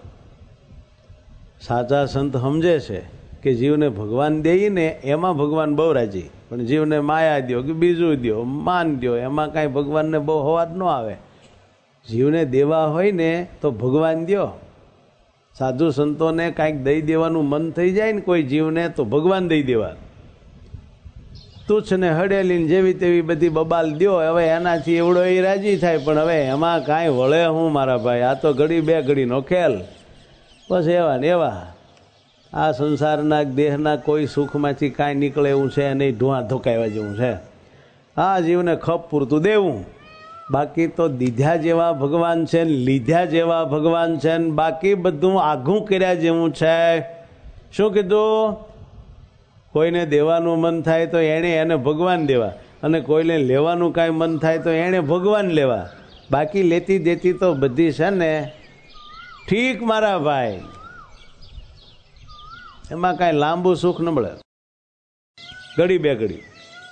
સાચા સંત સમજે છે કે જીવને ભગવાન દઈને એમાં ભગવાન બહુ રાજી, પણ જીવને માયા દો કે બીજું દો, માન દો, એમાં કાંઈ ભગવાનને બહુ હવાદ ન આવે. જીવને દેવા હોય ને તો ભગવાન દો. સાધુ સંતોને કાંઈક દઈ દેવાનું મન થઈ જાય ને કોઈ જીવને તો ભગવાન દઈ દેવા. તુચ્છ ને હડેલીને જેવી તેવી બધી બબાલ દો, હવે એનાથી એવડો એ રાજી થાય, પણ હવે એમાં કાંઈ વળે હું મારા ભાઈ, આ તો ઘડી બે ઘડીનો ખેલ. બસ એવા ને એવા આ સંસારના દેહના કોઈ સુખમાંથી કાંઈ નીકળે એવું છે નહીં, ધુઆ ધોકાવ્યા જેવું છે. આ જીવને ખપ પૂરતું દેવું, બાકી તો દીધા જેવા ભગવાન છે ને લીધા જેવા ભગવાન છે ને બાકી બધું આઘું કર્યા જેવું છે. શું કીધું? કોઈને દેવાનું મન થાય તો એને ભગવાન દેવા, અને કોઈને લેવાનું કાંઈ મન થાય તો એને ભગવાન લેવા. બાકી લેતી દેતી તો બધી છે ને ઠીક મારા ભાઈ, એમાં કાંઈ લાંબુ સુખ ન મળે, ઘડી બે ઘડી.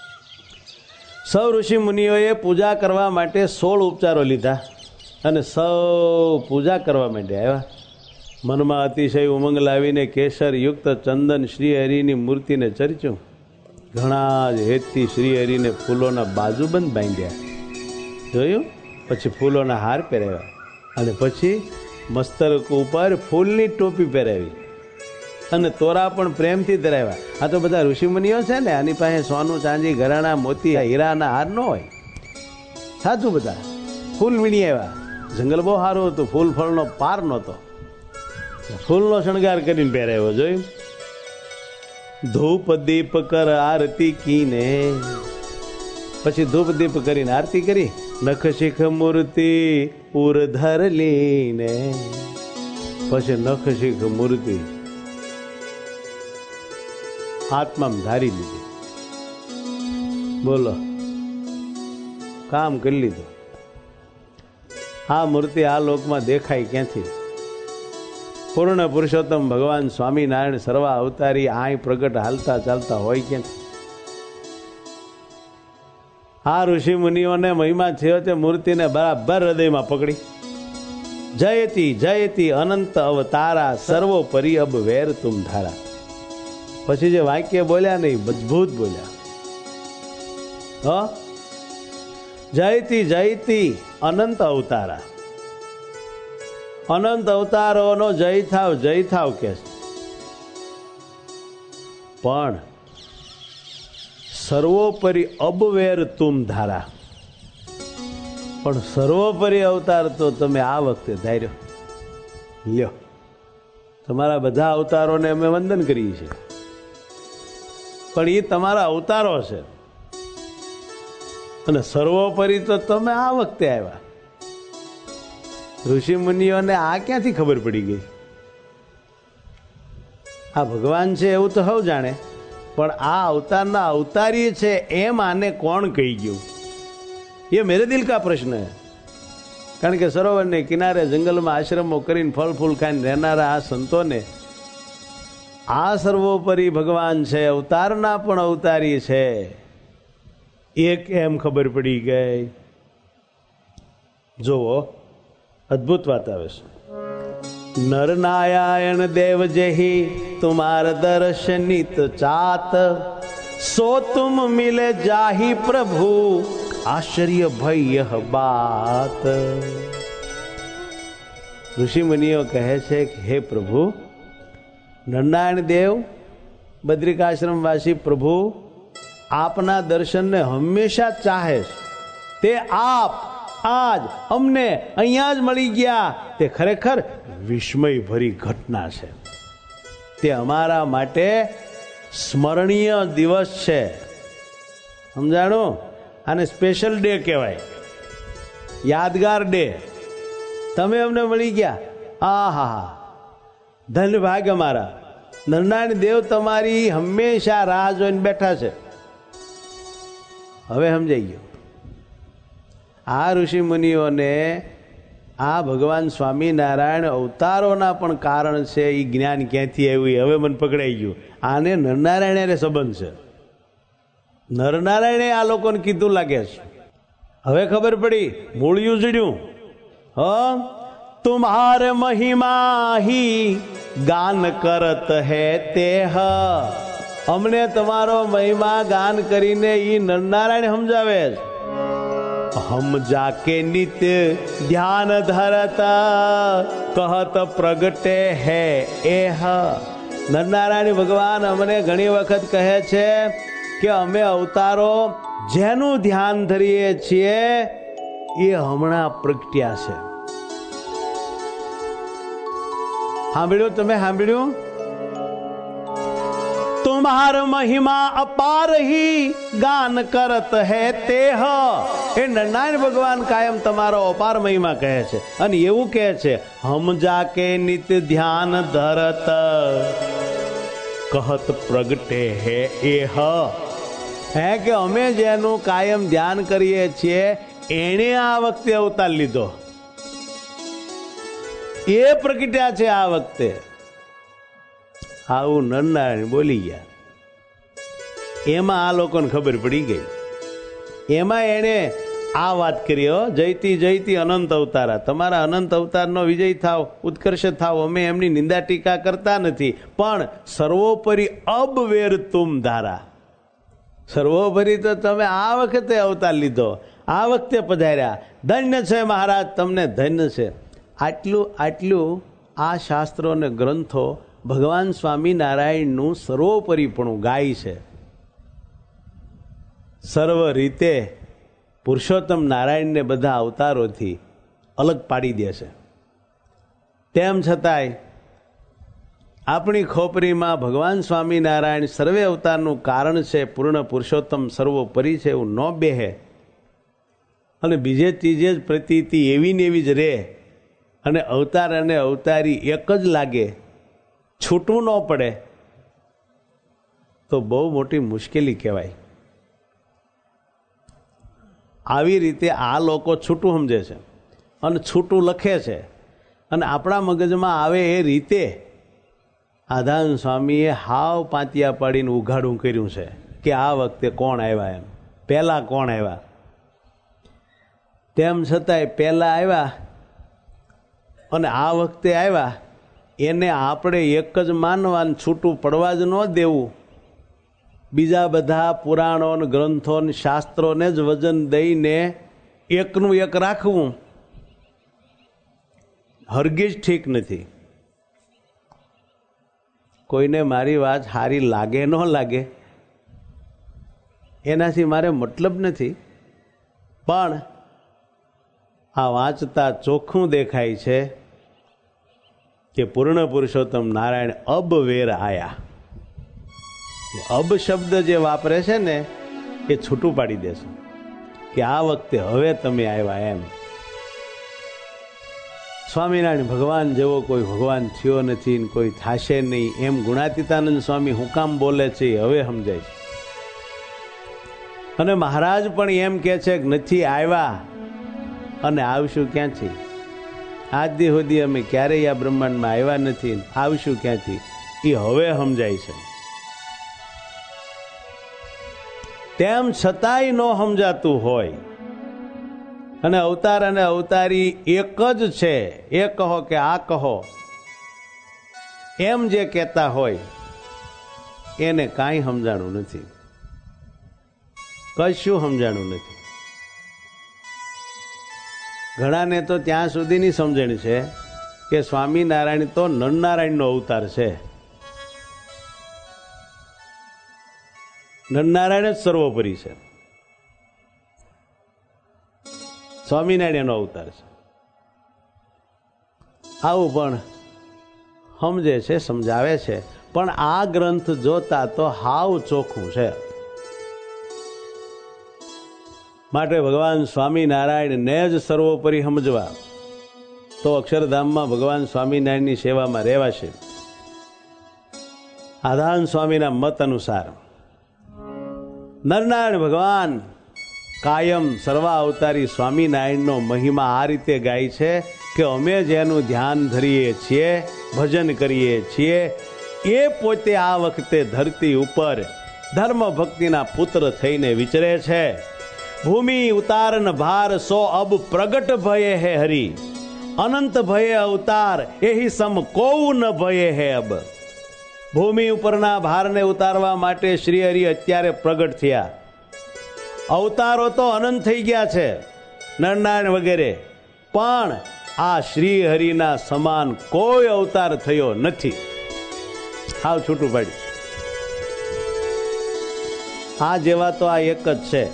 સૌ ઋષિ મુનિઓએ પૂજા કરવા માટે 16 ઉપચારો લીધા, અને સૌ પૂજા કરવા માટે આવ્યા. મનમાં અતિશય ઉમંગ લાવીને કેસર યુક્ત ચંદન શ્રીહરિની મૂર્તિને ચર્ચ્યું. ઘણા જ હેતથી શ્રીહરિને ફૂલોના બાજુબંધ બાંધ્યા, જોયું? પછી ફૂલોના હાર પહેરાવ્યા, અને પછી મસ્તક ઉપર ફૂલની ટોપી પહેરાવી. અને તોરા પણ પ્રેમથી ધરાવ્યા. આ તો બધા ઋષિમુનિઓ છે ને, આની પાસે સોનું ચાંદી ઘરેણા મોતી હીરાના હાર ન હોય. સાચું, બધા ફૂલ વીણી આવ્યા. જંગલ બહુ સારું હતું, ફૂલ ફળનો પાર નહોતો. ફૂલનો શણગાર કરીને પહેરાવ્યો. જોયું? ધૂપ દીપ કર આરતી કીને, પછી ધૂપ દીપ કરીને આરતી કરી. નખ શીખ મૂર્તિ ઉર ધર લીને, પછી નખ શીખ મૂર્તિ આત્મામાં ધારી લીધી. બોલો, કામ કરી લીધું. આ મૂર્તિ આ લોકમાં દેખાય ક્યાંથી? પૂર્ણ પુરુષોત્તમ ભગવાન સ્વામિનારાયણ સર્વા અવતારી આય પ્રગટ હાલતા ચાલતા હોય ક્યાંથી? આ ઋષિ મુનિઓને મહિમા થયો તે મૂર્તિને બરાબર હૃદયમાં પકડી. જયતી જયતી અનંત અવતારા સર્વોપરી અબ વેર તુમ ધારા. પછી જે વાક્ય બોલ્યા ને, મજબૂત બોલ્યા. જયતી જયતી અનંત અવતારા. અનંત અવતારોનો જય થાવ કે, પણ સર્વોપરી અબવેર તુમ ધારા. પણ સર્વોપરી અવતાર તો તમે આ વખતે ધાર્યો. લ્યો, તમારા બધા અવતારોને અમે વંદન કરીએ છીએ, પણ એ તમારા અવતારો છે. અને સર્વોપરી તો તમે આ વખતે આવ્યા. ઋષિ મુનિઓને આ ક્યાંથી ખબર પડી ગઈ? આ ભગવાન છે એવું તો સૌ જાણે, પણ આ અવતારના અવતારી છે એમ આને કોણ કહી ગયું? એ મેરે દિલ કા પ્રશ્ન હૈ. કારણ કે સરોવરને કિનારે જંગલમાં આશ્રમો કરીને ફળ ફૂલ ખાઈને રહેનારા આ સંતોને આ સર્વોપરી ભગવાન છે, અવતારના પણ અવતારી છે, એક એમ ખબર પડી ગઈ. જોવો, અદ્ભુત વાત આવે છે. નર નારાયણ દેવ જેહી તુમાર દર્શનિત ચાત, સો તુમ મિલે જાહી પ્રભુ આશ્ચર્ય ભય બાત. ઋષિ મુનિઓ કહે છે કે હે પ્રભુ, નરનારાયણ દેવ બદ્રિકાશ્રમવાસી પ્રભુ આપના દર્શનને હંમેશા ચાહે છે. તે આપ આજ અમને અહીંયા જ મળી ગયા, તે ખરેખર વિસ્મય ભરી ઘટના છે. તે અમારા માટે સ્મરણીય દિવસ છે. સમજાણું? આને સ્પેશિયલ ડે કહેવાય, યાદગાર ડે. તમે અમને મળી ગયા, આહા, ધન ભાગ અમારા. નરનારાયણ દેવ તમારી હંમેશા રાહ જોઈને બેઠા છે. હવે સમજાઈ ગયું. આ ઋષિ મુનિઓને આ ભગવાન સ્વામિનારાયણ અવતારોના પણ કારણ છે એ જ્ઞાન ક્યાંથી આવ્યું હવે મને પકડાઈ ગયું. આને નરનારાયણ સંબંધ છે. નરનારાયણે આ લોકોને કીધું લાગે છે. હવે ખબર પડી, મૂળિયું જડ્યું. તુમ્હારે મહિમા હી ગાન કરત હે તેહ. અમને તમારો મહિમા ગાન કરીને ઈ નરનારાયણ સમજાવે છે. હમ જાકે નિત્ય ધ્યાન ધરતા કહત પ્રગટે હે એહ. નરનારાયણ ભગવાન અમને ઘણી વખત કહે છે કે અમે અવતારો જેનું ધ્યાન ધરીએ છીએ એ હમણાં પ્રગટ્યા છે. સાંભળ્યું? તમે સાંભળ્યું? તુમ્હાર મહિમા અપાર હી ગાન કરત હે તેહ. એ નરનારાયણ ભગવાન કાયમ તમારો અપાર મહિમા કહે છે. અને એવું કહે છે, હમ જાકે નિત્ય ધ્યાન ધરત કહત પ્રગટે હે એહ. હે કે અમે જેનું કાયમ ધ્યાન કરીએ છીએ એણે આ વખતે અવતાર લીધો, એ પ્રગટ્યા છે આ વખતે. આવું નરનારાયણ બોલી ગયા. એમાં આ લોકોને ખબર પડી ગઈ. એમાં એણે આ વાત કરી, જયતી જયતી અનંત અવતારા. તમારા અનંત અવતારનો વિજય થાવ, ઉત્કર્ષ થાવ. અમે એમની નિંદા ટીકા કરતા નથી, પણ સર્વોપરી અબવેર તુમ ધારા. સર્વોપરી તો તમે આ વખતે અવતાર લીધો, આ વખતે પધાર્યા. ધન્ય છે મહારાજ, તમને ધન્ય છે. આટલું આ શાસ્ત્રો અને ગ્રંથો ભગવાન સ્વામિનારાયણનું સર્વોપરીપણું ગાય છે. સર્વ રીતે પુરુષોત્તમ નારાયણને બધા અવતારોથી અલગ પાડી દે છે. તેમ છતાંય આપણી ખોપરીમાં ભગવાન સ્વામિનારાયણ સર્વે અવતારનું કારણ છે, પૂર્ણ પુરુષોત્તમ સર્વોપરી છે એવું ન બેહે અને બીજે ત્રીજે જ પ્રતીતિ એવી ને એવી જ રહે અને અવતાર અને અવતારી એક જ લાગે, છૂટવું ન પડે, તો બહુ મોટી મુશ્કેલી કહેવાય. આવી રીતે આ લોકો છૂટું સમજે છે અને છૂટું લખે છે અને આપણા મગજમાં આવે એ રીતે આધાન સ્વામીએ હાવ પાંતિયા પાડીને ઉઘાડું કર્યું છે કે આ વખતે કોણ આવ્યા, એમ પહેલાં કોણ આવ્યા. તેમ છતાંય પહેલાં આવ્યા અને આ વખતે આવ્યા એને આપણે એક જ માનવાનું, છૂટું પડવા જ ન દેવું. બીજા બધા પુરાણો ગ્રંથો શાસ્ત્રોને જ વજન દઈને એકનું એક રાખવું હરગીજ ઠીક નથી. કોઈને મારી વાત સારી લાગે ન લાગે એનાથી મારે મતલબ નથી, પણ આ વાંચતા ચોખ્ખું દેખાય છે કે પૂર્ણ પુરુષોત્તમ નારાયણ અબ વેર આયા. અબ શબ્દ જે વાપરે છે ને એ છૂટું પાડી દેશે કે આ વખતે હવે તમે આવ્યા એમ. સ્વામિનારાયણ ભગવાન જેવો કોઈ ભગવાન થયો નથી, કોઈ થાશે નહીં એમ ગુણાતીતાનંદ સ્વામી હું કામ બોલે છે હવે સમજાય છે. અને મહારાજ પણ એમ કહે છે કે નથી આવ્યા અને આવશું ક્યાંથી. આજ દી સુધી અમે ક્યારેય આ બ્રહ્માંડમાં આવ્યા નથી, આવશું ક્યાંથી એ હવે સમજાય છે. તેમ છતાંય ન સમજાતું હોય અને અવતાર અને અવતારી એક જ છે, એ કહો કે આ કહો એમ જે કહેતા હોય એને કાંઈ સમજાણું નથી, કશું સમજાણું નથી. ઘણાને તો ત્યાં સુધીની સમજણ છે કે સ્વામિનારાયણ તો નરનારાયણનો અવતાર છે. નરનારાયણ જ સર્વોપરી છે, સ્વામિનારાયણનો અવતાર છે. આવું પણ સમજે છે, સમજાવે છે, પણ આ ગ્રંથ જોતા તો હાવ ચોખ્ખું છે. માટે ભગવાન સ્વામિનારાયણને જ સર્વોપરી સમજવા તો અક્ષરધામમાં ભગવાન સ્વામિનારાયણની સેવામાં રહેવાશે. આધાન સ્વામીના મત અનુસાર નરનારાયણ ભગવાન કાયમ સર્વા અવતારી સ્વામિનારાયણનો મહિમા આ રીતે ગાય છે કે અમે જેનું ધ્યાન ધરીએ છીએ, ભજન કરીએ છીએ, એ પોતે આ વખતે ધરતી ઉપર ધર્મ ભક્તિના પુત્ર થઈને વિચરે છે. ભૂમિ ઉતારન ભાર સો અબ પ્રગટ ભયે હે હરી, અનંત ભયે અવતાર એહી સમ કોઉ ન ભયે હે અબ. ભૂમિ ઉપરના ભારને ઉતારવા માટે શ્રી હરિ અત્યારે પ્રગટ થયા. અવતારો તો અનંત થઈ ગયા છે, નરનારાયણ વગેરે, પણ આ શ્રી હરિના સમાન કોઈ અવતાર થયો નથી. હાવ છૂટું પાડ્યું. આ જેવા તો આ એક જ છે.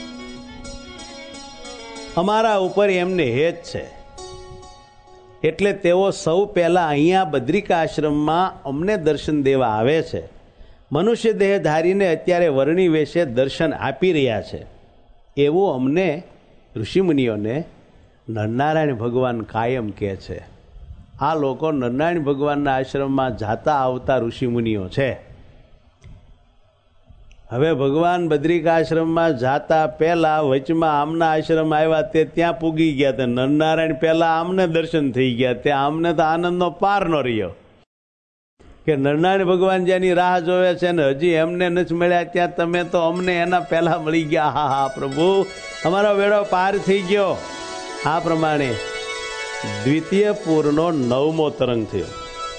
અમારા ઉપર એમને હેત છે એટલે તેઓ સૌ પહેલા અહીંયા બદ્રિકા આશ્રમમાં અમને દર્શન દેવા આવે છે. મનુષ્ય દેહ ધારીને અત્યારે વર્ણી વેશે દર્શન આપી રહ્યા છે. એવું અમને ઋષિમુનિઓને નરનારાયણ ભગવાન કાયમ કહે છે. આ લોકો નરનારાયણ ભગવાનના આશ્રમમાં જાતા આવતા ઋષિમુનિઓ છે. હવે ભગવાન બદ્રિકા આશ્રમમાં જાતા પહેલા વચમાં આમના આશ્રમ આવ્યા તે ત્યાં પૂગી ગયા. તે નરનારાયણ પહેલા આમને દર્શન થઈ ગયા. તે આમને તો આનંદનો પાર ન રહ્યો કે નરનારાયણ ભગવાન જેની રાહ જોવે છે ને હજી એમને નથી મળ્યા, ત્યાં તમે તો અમને એના પહેલા મળી ગયા. હા હા પ્રભુ, અમારો વેળો પાર થઈ ગયો. આ પ્રમાણે દ્વિતીય પૂરનો 9મો તરંગ થયો.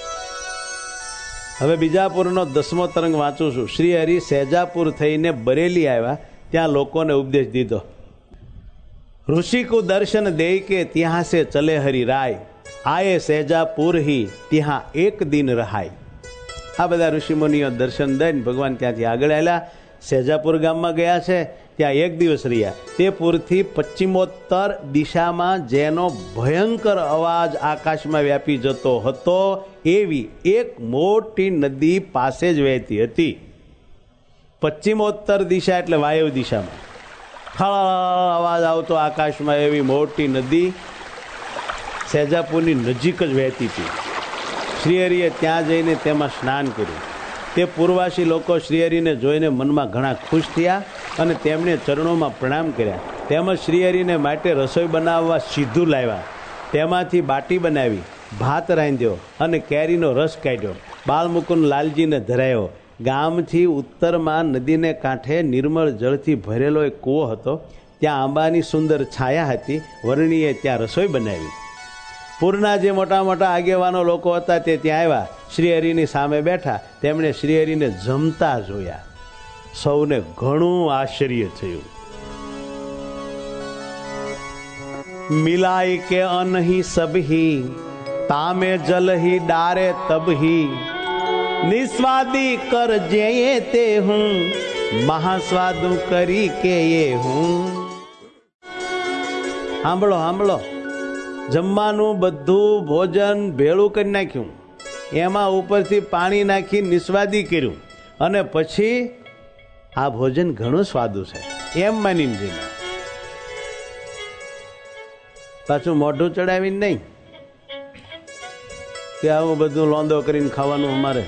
હવે બીજાપુરનો 10મો તરંગ વાંચું છું. શ્રી હરિ સહેજાપુર થઈને બરેલી આવ્યા, ત્યાં લોકોને ઉપદેશ દીધો. ऋषि को दर्शन दे के ત્યાં से चले हरि राय, आए सैजापुर ही ત્યાં एक दिन रहाय. આ બધા ઋષિમુનિઓ દર્શન દઈને ભગવાન ત્યાંથી આગળ આવેલા, સેજાપુર ગામમાં ગયા છે, ત્યાં એક દિવસ રહ્યા. તે પૂરથી પશ્ચિમોત્તર દિશામાં જેનો ભયંકર અવાજ આકાશમાં વ્યાપી જતો હતો એવી એક મોટી નદી પાસે જ વહેતી હતી. પશ્ચિમોત્તર દિશા એટલે વાયુ દિશામાં અવાજ આવતો આકાશમાં એવી મોટી નદી સેજાપુરની નજીક જ વહેતી હતી. શ્રીહરિએ ત્યાં જઈને તેમાં સ્નાન કર્યું. તે પૂર્વાસી લોકો શ્રીહરિને જોઈને મનમાં ઘણા ખુશ થયા અને તેમને ચરણોમાં પ્રણામ કર્યા. તેમજ શ્રીહરિને માટે રસોઈ બનાવવા સીધું લાવ્યા. તેમાંથી બાટી બનાવી, ભાત રાંધ્યો અને કેરીનો રસ કાઢ્યો. બાલમુકુંદ લાલજીને ધરાયો. ગામથી ઉત્તરમાં નદીને કાંઠે નિર્મળ જળથી ભરેલો એક કૂવો હતો. ત્યાં આંબાની સુંદર છાયા હતી. વર્ણીએ ત્યાં રસોઈ બનાવી. પૂરના જે મોટા મોટા આગેવાનો લોકો હતા તે ત્યાં આવ્યા. શ્રીહરિની સામે બેઠા. તેમણે શ્રીહરિને જમતા જોયા. સૌને ઘણું આશ્ચર્ય થયું. મિલાઈ કે અનહી સબહી, તામે જલહી ડારે તબહી, નિસ્વાદી કર જે તે હું, મહાસ્વાદુ કરી કે એ હું. સાંભળો સાંભળો, જમવાનું બધું ભોજન ભેળું કરી નાખ્યું, એમાં ઉપરથી પાણી નાખી નિસ્વાદી કર્યું અને પછી આ ભોજન ઘણું સ્વાદુ છે એમ માનીને જઈને પાછું મોઢું ચડાવીને નહીં કે આવું બધું લોંદો કરીને ખાવાનું અમારે.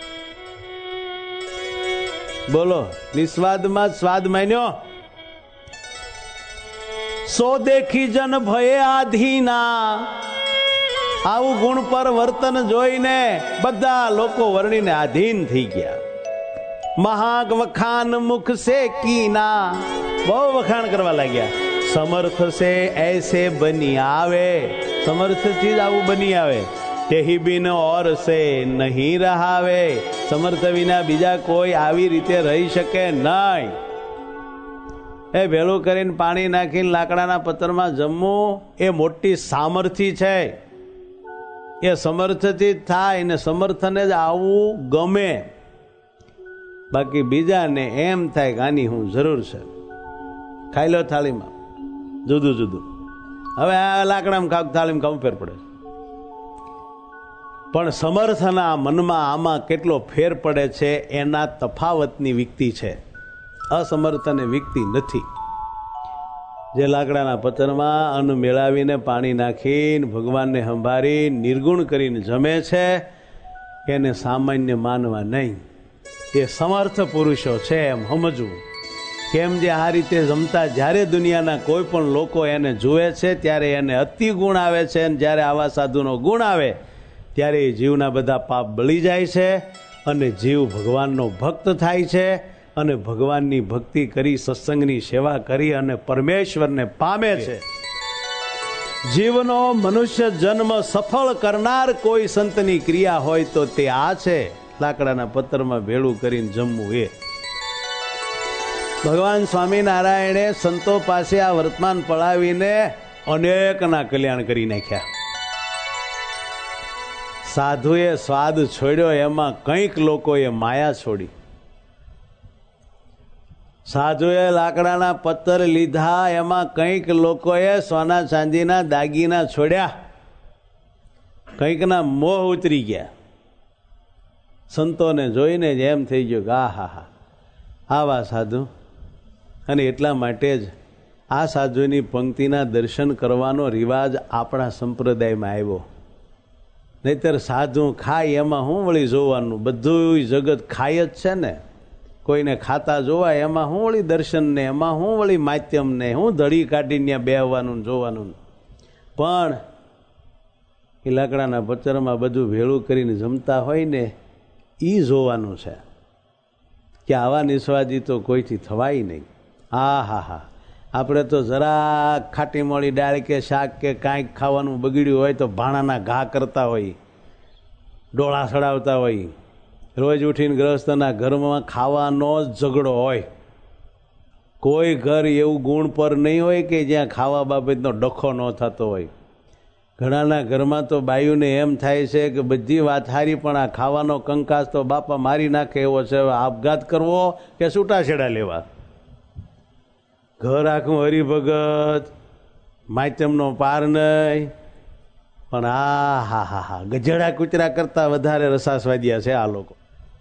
બોલો, નિસ્વાદમાં સ્વાદ માન્યો. સો દેખી જન ભયે આધીના. આવું ગુણ પર વર્તન જોઈને બધા લોકો વર્ણીને આધીન થઈ ગયા. મહાગ વખાન મુખ સે કીના, બહુ વખાણ કરવા લાગ્યા. સમર્થ સે ऐसे બની આવે, સમર્થથી જ આવું બની આવે. તેહી બિન ઓર સે નહીં રહાવે, સમર્થ વિના બીજા કોઈ આવી રીતે રહી શકે નહીં. એ ભેળું કરીને પાણી નાખીને લાકડાના પથ્થરમાં જમવું એ મોટી સામર્થ્ય છે. એ સમર્થથી થાય ને સમર્થને જ આવું ગમે. બાકી બીજાને એમ થાય કે આની હું જરૂર છે, ખાઈ લો થાળીમાં જુદું જુદું. હવે આ લાકડામાં ખાવ થાળીમાં ખાવું ફેર પડે. પણ સમર્થના મનમાં આમાં કેટલો ફેર પડે છે એના તફાવતની વિકતિ છે. અસમર્થને વિકતિ નથી. જે લાકડાના પથ્થરમાં અન્ન મેળાવીને પાણી નાખીને ભગવાનને સંભાળી નિર્ગુણ કરીને જમે છે એને સામાન્ય માનવા નહીં. એ સમર્થ પુરુષો છે એમ સમજવું. કેમ જે આ રીતે જમતા જ્યારે દુનિયાના કોઈ પણ લોકો એને જુએ છે ત્યારે એને અતિ ગુણ આવે છે, અને જ્યારે આવા સાધુનો ગુણ આવે ત્યારે એ જીવના બધા પાપ બળી જાય છે અને જીવ ભગવાનનો ભક્ત થાય છે અને ભગવાનની ભક્તિ કરી સત્સંગની સેવા કરી અને પરમેશ્વરને પામે છે. જીવનો મનુષ્ય જન્મ સફળ કરનાર કોઈ સંતની ક્રિયા હોય તો તે આ છે, લાકડાના પથ્થરમાં ભેળું કરીને જમવું. એ ભગવાન સ્વામિનારાયણે સંતો પાસે આ વર્તમાન પડાવીને અનેકના કલ્યાણ કરી નાખ્યા. સાધુએ સ્વાદ છોડ્યો એમાં કંઈક લોકોએ માયા છોડી. સાધુએ લાકડાના પથ્થર લીધા એમાં કંઈક લોકોએ સોના ચાંદીના દાગીના છોડ્યા. કંઈકના મોહ ઉતરી ગયા. સંતોને જોઈને જ એમ થઈ ગયું કે આ હા હા આવા સાધુ. અને એટલા માટે જ આ સાધુની પંક્તિના દર્શન કરવાનો રિવાજ આપણા સંપ્રદાયમાં આવ્યો. નહીતર સાધુ ખાય એમાં શું વળી જોવાનું, બધું જગત ખાય જ છે ને. કોઈને ખાતા જોવાય એમાં શું વળી દર્શન ને, એમાં શું વળી માધ્યમ ને, શું ધડી કાઢીને બેહવાનું જોવાનું. પણ એ લાકડાના પથ્થરમાં બધું ભેળું કરીને જમતા હોય ને એ જોવાનું છે કે આવા નિસ્વાદી તો કોઈથી થવાય નહીં. હા હા હા, આપણે તો જરા ખાટી મોળી દાળ કે શાક કે કાંઈક ખાવાનું બગડ્યું હોય તો ભાણાના ઘા કરતા હોય, ડોળા સડાવતા હોય. રોજ ઉઠીને ગ્રહસ્થના ઘરમાં ખાવાનો જ ઝઘડો હોય. કોઈ ઘર એવું ગુણ પર નહીં હોય કે જ્યાં ખાવા બાબતનો ડખો ન થતો હોય. ઘણાના ઘરમાં તો બાયુને એમ થાય છે કે બધી વાત હારી, પણ આ ખાવાનો કંકાસ તો બાપા મારી નાખે એવો છે. આપઘાત કરવો કે છૂટાછેડા લેવા? ઘર આખું હરિભગત, માધ્યમનો પાર નહીં, પણ હા ગજડા કૂતરા કરતા વધારે રસાસ્વાદિયા છે આ લોકો.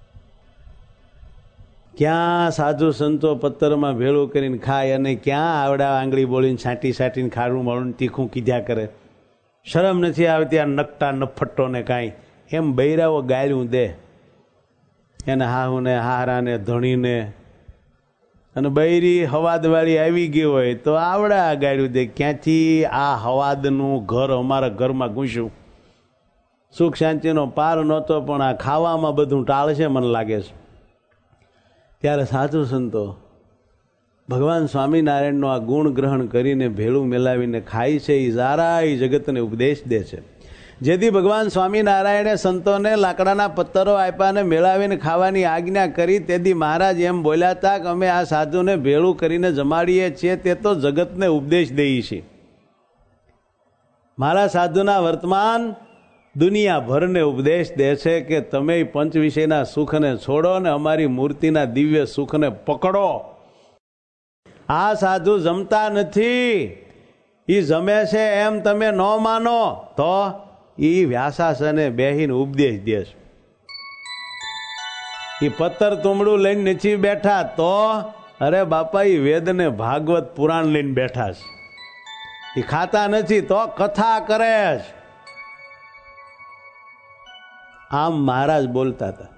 ક્યાં સાધુ સંતો પત્તરમાં ભેળું કરીને ખાય અને ક્યાં આવડા આંગળી બોલીને છાંટી છાંટીને ખાડું માળું તીખું કીધા કરે. શરમ નથી આવતી આ નકટા નફટ્ટોને કાંઈ. એમ બૈરાઓ ગાળ્યું દે એને, હાહુને હારાને ધણીને. અને બૈરી હવાદવાળી આવી ગઈ હોય તો આવડા ગાળ્યું દે. ક્યાંથી આ હવાદનું ઘર અમારા ઘરમાં ઘૂસ્યું? સુખ શાંતિનો પાર નહોતો, પણ આ ખાવામાં બધું ટાળશે મને લાગે છે. ત્યારે સાધુ સંતો ભગવાન સ્વામિનારાયણનો આ ગુણ ગ્રહણ કરીને ભેળું મેલાવીને ખાય છે. એ સારા જગતને ઉપદેશ દે છે. જેથી ભગવાન સ્વામિનારાયણે સંતોને લાકડાના પત્તરો આપ્યા અને મેળાવીને ખાવાની આજ્ઞા કરી, તેથી મહારાજ એમ બોલ્યા હતા કે અમે આ સાધુને ભેળું કરીને જમાડીએ છીએ, તે તો જગતને ઉપદેશ દઈએ છીએ. મારા સાધુના વર્તમાન દુનિયાભરને ઉપદેશ દે છે કે તમે પંચ વિષયના સુખને છોડો ને અમારી મૂર્તિના દિવ્ય સુખને પકડો. આ સાધુ જમતા નથી, એ જમે છે એમ તમે ન માનો તો એ વ્યાસાસને બેહીને ઉપદેશ દે છે. એ પત્તર તુમડું લઈને નથી બેઠા તો અરે બાપા એ વેદને ભાગવત પુરાણ લઈને બેઠા છે. એ ખાતા નથી તો કથા કરે છે. આમ મહારાજ બોલતા હતા.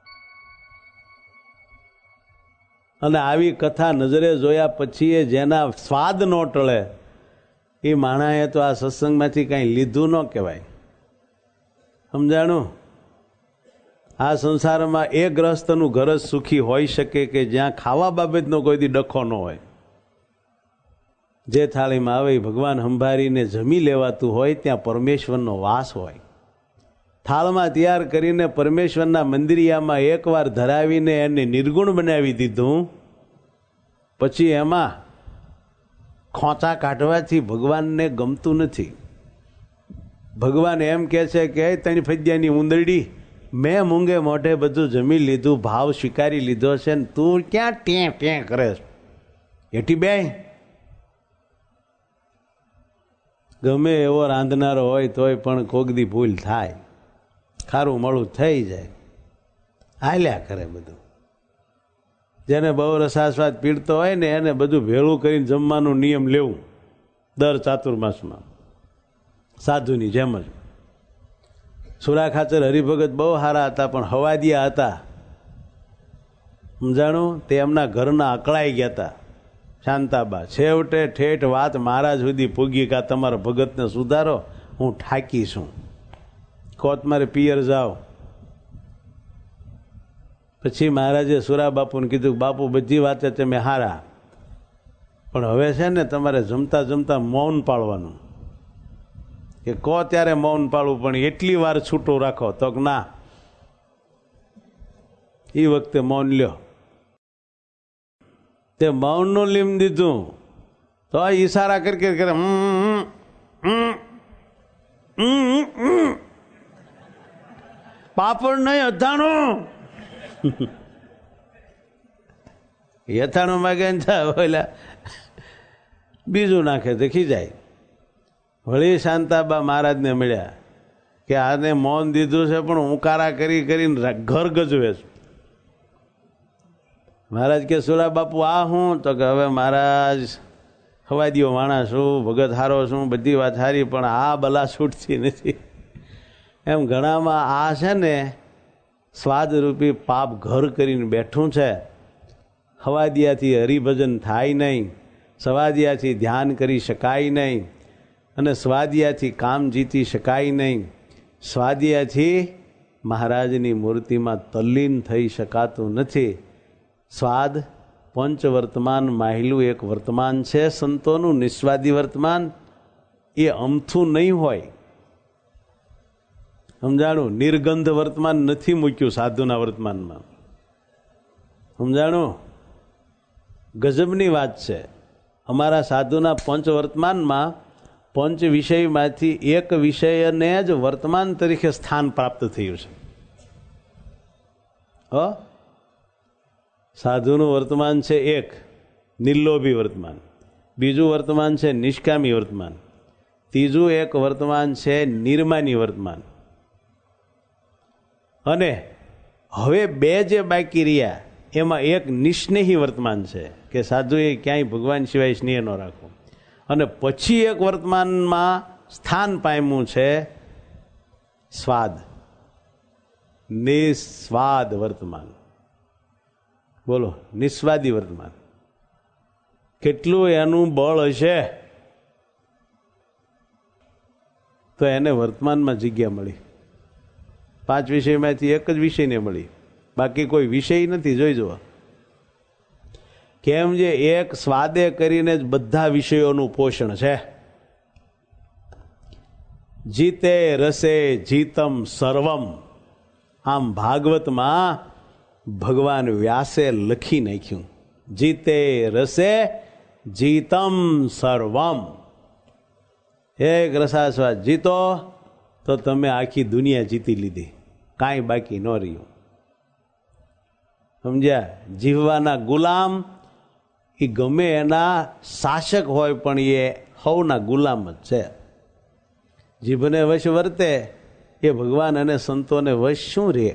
અને આવી કથા નજરે જોયા પછી એ જેના સ્વાદ ન ટળે એ માણાએ તો આ સત્સંગમાંથી કાંઈ લીધું ન કહેવાય. સમજાણું? આ સંસારમાં એ ગ્રહસ્થનું ઘર જ સુખી હોઈ શકે કે જ્યાં ખાવા બાબતનો કોઈ દી ડખો ન હોય. જે થાળીમાં આવે ભગવાન સંભાળીને જમી લેવાતું હોય, ત્યાં પરમેશ્વરનો વાસ હોય. થાળમાં તૈયાર કરીને પરમેશ્વરના મંદિરિયામાં એકવાર ધરાવીને એને નિર્ગુણ બનાવી દીધું, પછી એમાં ખોંચા કાઢવાથી ભગવાનને ગમતું નથી. ભગવાન એમ કહે છે કે તણી ફજ્યાની ઉંદરડી, મેં મૂંગે મોઢે બધું જમી લીધું, ભાવ સ્વીકારી લીધો છે ને તું ક્યાં ટેં ટેં કરે? એટી બે ગમે એવો રાંધનારો હોય તોય પણ કોગદી ભૂલ થાય, ખારું મળું થઈ જાય, હાલ્યા કરે બધું. જેને બહુ રસાસ્વાદ પીડતો હોય ને એને બધું ભેળું કરીને જમવાનું નિયમ લેવું દર ચાતુર્માસમાં, સાધુની જેમ જ. સુરા ખાચર હરિભગત બહુ સારા હતા, પણ હવાદિયા હતા. સમજાણું? તે એમના ઘરના અકળાઈ ગયા હતા. શાંતાબા છેવટે ઠેઠ વાત મહારાજ સુધી પૂગી કે તમારા ભગતને સુધારો, હું ઠાકી છું, કોત મારે પિયર જાઓ. પછી મહારાજે સુરા બાપુને કીધું, બાપુ બધી વાતે તમે હારા, પણ હવે છે ને તમારે જમતા જમતા મૌન પાળવાનું. કે કહો ત્યારે મૌન પાળવું, પણ એટલી વાર છૂટું રાખો. તો ના, એ વખતે મૌન લ્યો. તે મૌનનું લીમ દીધું તો ઈશારા કરી કરે, પાપડ નહીં અથાણું. અથાણું માગે ઓલા બીજું નાખે તો ખીજાય. વળી શાંતાબા મહારાજને મળ્યા કે આને મૌન દીધું છે પણ ઉકારા કરી કરીને ઘર ગજવે છે. મહારાજ કે સુરા બાપુ આ હું? તો કે હવે મહારાજ હવાદીઓ માણસ છું, ભગત હારો છું, બધી વાત સારી, પણ આ બલા છૂટતી નથી. એમ ઘણામાં આ છે ને સ્વાદરૂપી પાપ ઘર કરીને બેઠું છે. હવાદિયાથી હરિભજન થાય નહીં, સવાદિયાથી ધ્યાન કરી શકાય નહીં, અને સ્વાદિયાથી કામ જીતી શકાય નહીં. સ્વાદિયાથી મહારાજની મૂર્તિમાં તલ્લીન થઈ શકાતું નથી. સ્વાદ પંચ વર્તમાન માહિલું એક વર્તમાન છે સંતોનું, નિસ્વાદી વર્તમાન. એ અમથું નહીં હોય. સમજાણું? નિર્ગંધ વર્તમાન નથી મૂક્યું સાધુના વર્તમાનમાં. સમજાણું? ગજબની વાત છે. અમારા સાધુના પંચ વર્તમાનમાં પંચ વિષયમાંથી એક વિષયને જ વર્તમાન તરીકે સ્થાન પ્રાપ્ત થયું છે. સાધુનું વર્તમાન છે એક, નિર્લોભી વર્તમાન. બીજું વર્તમાન છે નિષ્કામી વર્તમાન. ત્રીજું એક વર્તમાન છે નિર્માની વર્તમાન. અને હવે બે જે બાકી રહ્યા એમાં એક નિસ્નેહી વર્તમાન છે કે સાધુએ ક્યાંય ભગવાન સિવાય સ્નેહ ન રાખવો. અને પછી એક વર્તમાનમાં સ્થાન પામ્યું છે સ્વાદ, નિસ્વાદ વર્તમાન. બોલો, નિસ્વાદી વર્તમાન કેટલું એનું બળ હશે? તો એને વર્તમાનમાં જગ્યા મળી. 5 વિષયમાંથી એક જ વિષયને મળી, બાકી કોઈ વિષય નથી. જોઈ જુઓ કેમ જે એક સ્વાદે કરીને જ બધા વિષયોનું પોષણ છે. જીતે રસે જીતમ સર્વમ, આમ ભાગવતમાં ભગવાન વ્યાસે લખી નાખ્યું. જીતે રસે જીતમ સર્વમ. એક રસાસ્વાદ જીતો તો તમે આખી દુનિયા જીતી લીધી, કાંઈ બાકી ન રહ્યું. સમજ્યા? જીવવાના ગુલામ એ ગમે એના શાસક હોય પણ એ સૌના ગુલામ જ છે. જીભને વશ વર્તે એ ભગવાન અને સંતોને વશ શું રહે?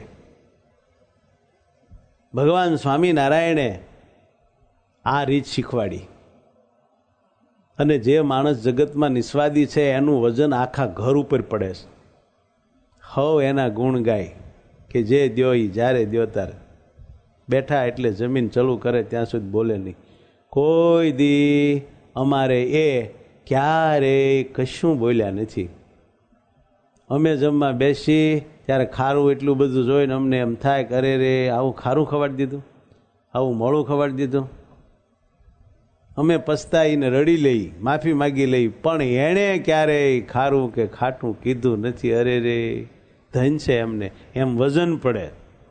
ભગવાન સ્વામિનારાયણે આ રીત શીખવાડી. અને જે માણસ જગતમાં નિસ્વાદી છે એનું વજન આખા ઘર ઉપર પડે છે. હવ એના ગુણ ગાય કે જે દ્યો એ જ્યારે દ્યો તારે. બેઠા એટલે જમીન ચાલુ કરે ત્યાં સુધી બોલે નહીં. કોઈ દી અમારે એ ક્યારેય કશું બોલ્યા નથી. અમે જમવા બેસી ત્યારે ખારું એટલું બધું જોઈને અમને એમ થાય કે અરે રે, આવું ખારું ખવાડી દીધું, આવું મોડું ખવાડી દીધું. અમે પસ્તાઈને રડી લઈ, માફી માગી લઈ, પણ એણે ક્યારેય ખારું કે ખાટું કીધું નથી. અરે રે, ધન છે એમને, એમ વજન પડે.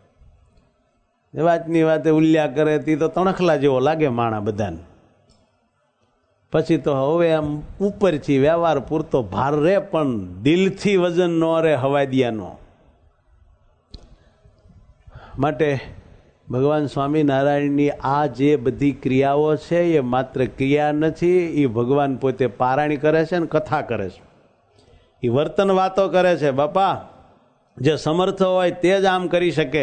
વાતની વાતે ઉલ્યા કરે તી તો તણખલા જેવો લાગે માણા બધાને. પછી તો હવે આમ ઉપરથી વ્યવહાર પૂરતો ભાર રે પણ દિલથી વજન ન રે હવાદિયાનો. માટે ભગવાન સ્વામિનારાયણની આ જે બધી ક્રિયાઓ છે એ માત્ર ક્રિયા નથી, એ ભગવાન પોતે પારાયણ કરે છે ને કથા કરે છે. એ વર્તન વાતો કરે છે. બાપા, જે સમર્થ હોય તે જ આમ કરી શકે.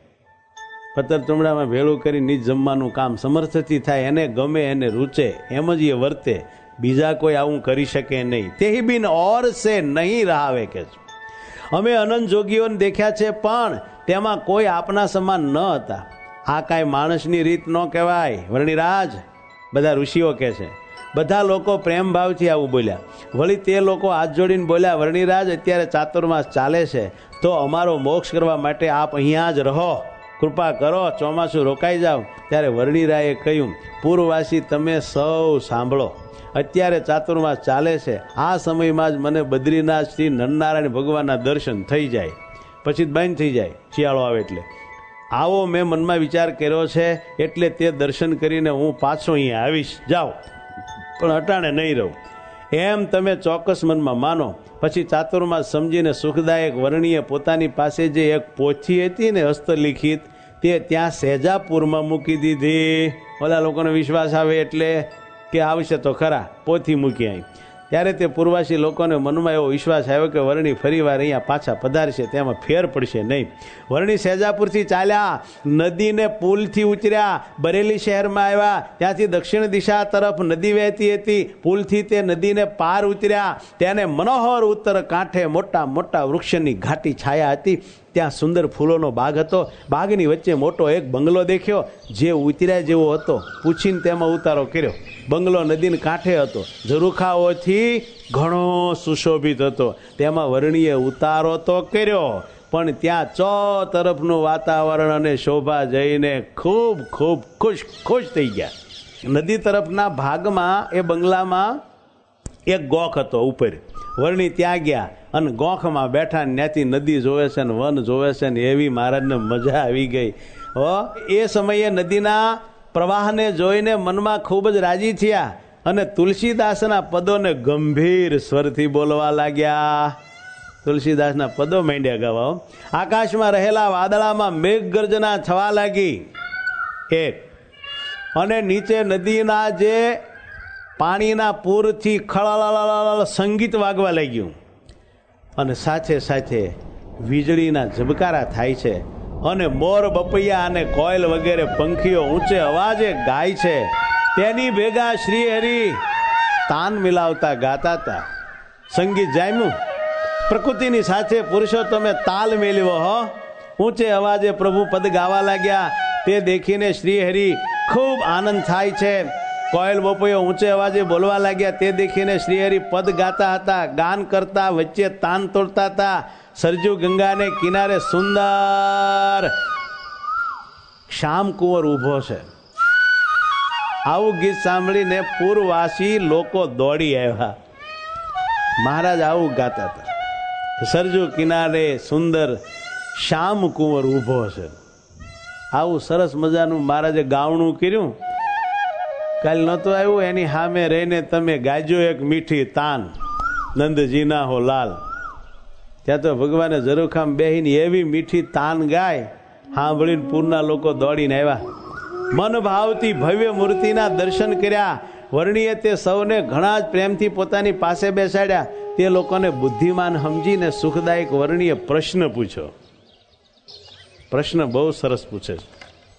પથ્થર તુમડામાં ભેળું કરી નીચ જમવાનું કામ સમર્થથી થાય, એને ગમે એને રૂચે એમ જ એ વર્તે. બીજા કોઈ આવું કરી શકે નહીં. તે બિન ઓર સે નહીં રહાવે કે છે. અમે અનંત જોગીઓને દેખ્યા છે પણ તેમાં કોઈ આપના સમાન ન હતા. આ કાંઈ માણસની રીત ન કહેવાય વર્ણિરાજ, બધા ઋષિઓ કહે છે. બધા લોકો પ્રેમ ભાવથી આવું બોલ્યા. વળી તે લોકો હાથ જોડીને બોલ્યા, વર્ણિરાજ અત્યારે ચાતુર્માસ ચાલે છે તો અમારો મોક્ષ કરવા માટે આપ અહીંયા જ રહો, કૃપા કરો, ચોમાસું રોકાઈ જાઓ. ત્યારે વર્ણિરાએ કહ્યું, પૂર્વવાસી તમે સૌ સાંભળો, અત્યારે ચાતુર્માસ ચાલે છે. આ સમયમાં જ મને બદ્રીનાથ શ્રી નરનારાયણ ભગવાનના દર્શન થઈ જાય, પછી બંધ થઈ જાય શિયાળો આવે એટલે. આવો મેં મનમાં વિચાર કર્યો છે, એટલે તે દર્શન કરીને હું પાછો અહીંયા આવીશ. જાઓ, પણ અટાણે નહીં રહું. એમ તમે ચોક્કસ મનમાં માનો. પછી ચાતુર્માસ સમજીને સુખદાયક વર્ણીએ પોતાની પાસે જે એક પોથી હતી ને હસ્તલિખિત, તે ત્યાં સહેજાપુરમાં મૂકી દીધી. બધા લોકોને વિશ્વાસ આવે એટલે કે આવશે તો ખરા, પોથી મૂકી આવી. ત્યારે તે પૂર્વાસી લોકોને મનમાં એવો વિશ્વાસ આવ્યો કે વર્ણી ફરીવાર અહીંયા પાછા પધારશે, તેમાં ફેર પડશે નહીં. વર્ણી સહેજાપુરથી ચાલ્યા, નદીને પુલથી ઉતર્યા, બરેલી શહેરમાં આવ્યા. ત્યાંથી દક્ષિણ દિશા તરફ નદી વહેતી હતી. પુલથી તે નદીને પાર ઉતર્યા. તેને મનોહર ઉત્તર કાંઠે મોટા મોટા વૃક્ષની ઘાટી છાયા હતી. ત્યાં સુંદર ફૂલોનો બાગ હતો. બાગની વચ્ચે મોટો એક બંગલો દેખ્યો, જે ઉતર્યા જેવો હતો. પૂછીને તેમાં ઉતારો કર્યો. બંગલો નદીને કાંઠે હતો, ઝરૂખાઓથી ઘણો સુશોભિત હતો. તેમાં વર્ણીએ ઉતારો તો કર્યો, પણ ત્યાં ચો તરફનું વાતાવરણ અને શોભા જઈને ખૂબ ખૂબ ખુશ થઈ ગયા. નદી તરફના ભાગમાં એ બંગલામાં એક ગોખ હતો ઉપર. વર્ણી ત્યાં ગયા અને ગોખમાં બેઠા. ત્યાંથી નદી જોવે છે ને વન જોવે છે ને એવી મહારાજને મજા આવી ગઈ. એ સમયે નદીના પ્રવાહને જોઈને મનમાં ખૂબ જ રાજી થયા અને તુલસીદાસના પદોને ગંભીર સ્વરથી બોલવા લાગ્યા. તુલસીદાસના પદો માંડ્યા ગાવા. આકાશમાં રહેલા વાદળામાં મેઘગર્જના થવા લાગી એક, અને નીચે નદીના જે પાણીના પૂરથી ખળાળ સંગીત વાગવા લાગ્યું, અને સાથે સાથે વીજળીના ઝબકારા થાય છે, અને મોર બપૈયા અને કોયલ વગેરે પંખીઓ ઊંચે અવાજે ગાય છે. તેની ભેગા શ્રી હરિ તાન મિલાવતા ગાતા હતા. સંગીત જામ્યું. પ્રકૃતિની સાથે પુરુષોત્તમે તાલ મેળવ્યો હો. ઊંચે અવાજે પ્રભુ પદ ગાવા લાગ્યા. તે દેખીને શ્રી હરિ ખૂબ આનંદ થાય છે. કોયલ બપૈયો ઊંચે અવાજે બોલવા લાગ્યા. તે દેખીને શ્રી હરિ પદ ગાતા હતા, ગાન કરતા, વચ્ચે તાન તોડતા હતા. સરજુ ગંગાને કિનારે સુંદર શ્યામ કુંવર ઊભો છે. આવું ગીત સાંભળીને પૂરવાસી લોકો દોડી આવ્યા. મહારાજ આવું ગાતા હતા, સરજુ કિનારે સુંદર શ્યામ કુંવર ઊભો છે. આવું સરસ મજાનું મહારાજે ગાવણું કર્યું. કાલ નહોતું આવ્યું, એની સામે રહીને તમે ગાજો એક મીઠી તાન, નંદજીના હો લાલ. ત્યાં તો ભગવાને ઝરૂખામ બેહીને એવી મીઠી તાન ગાય, સાંભળીને પૂરના લોકો દોડીને આવ્યા. મન ભાવતી ભવ્ય મૂર્તિના દર્શન કર્યા. વર્ણીએ તે સૌને ઘણા જ પ્રેમથી પોતાની પાસે બેસાડ્યા. તે લોકોને બુદ્ધિમાન સમજીને સુખદાયક વર્ણીએ પ્રશ્ન પૂછ્યો. પ્રશ્ન બહુ સરસ પૂછે છે.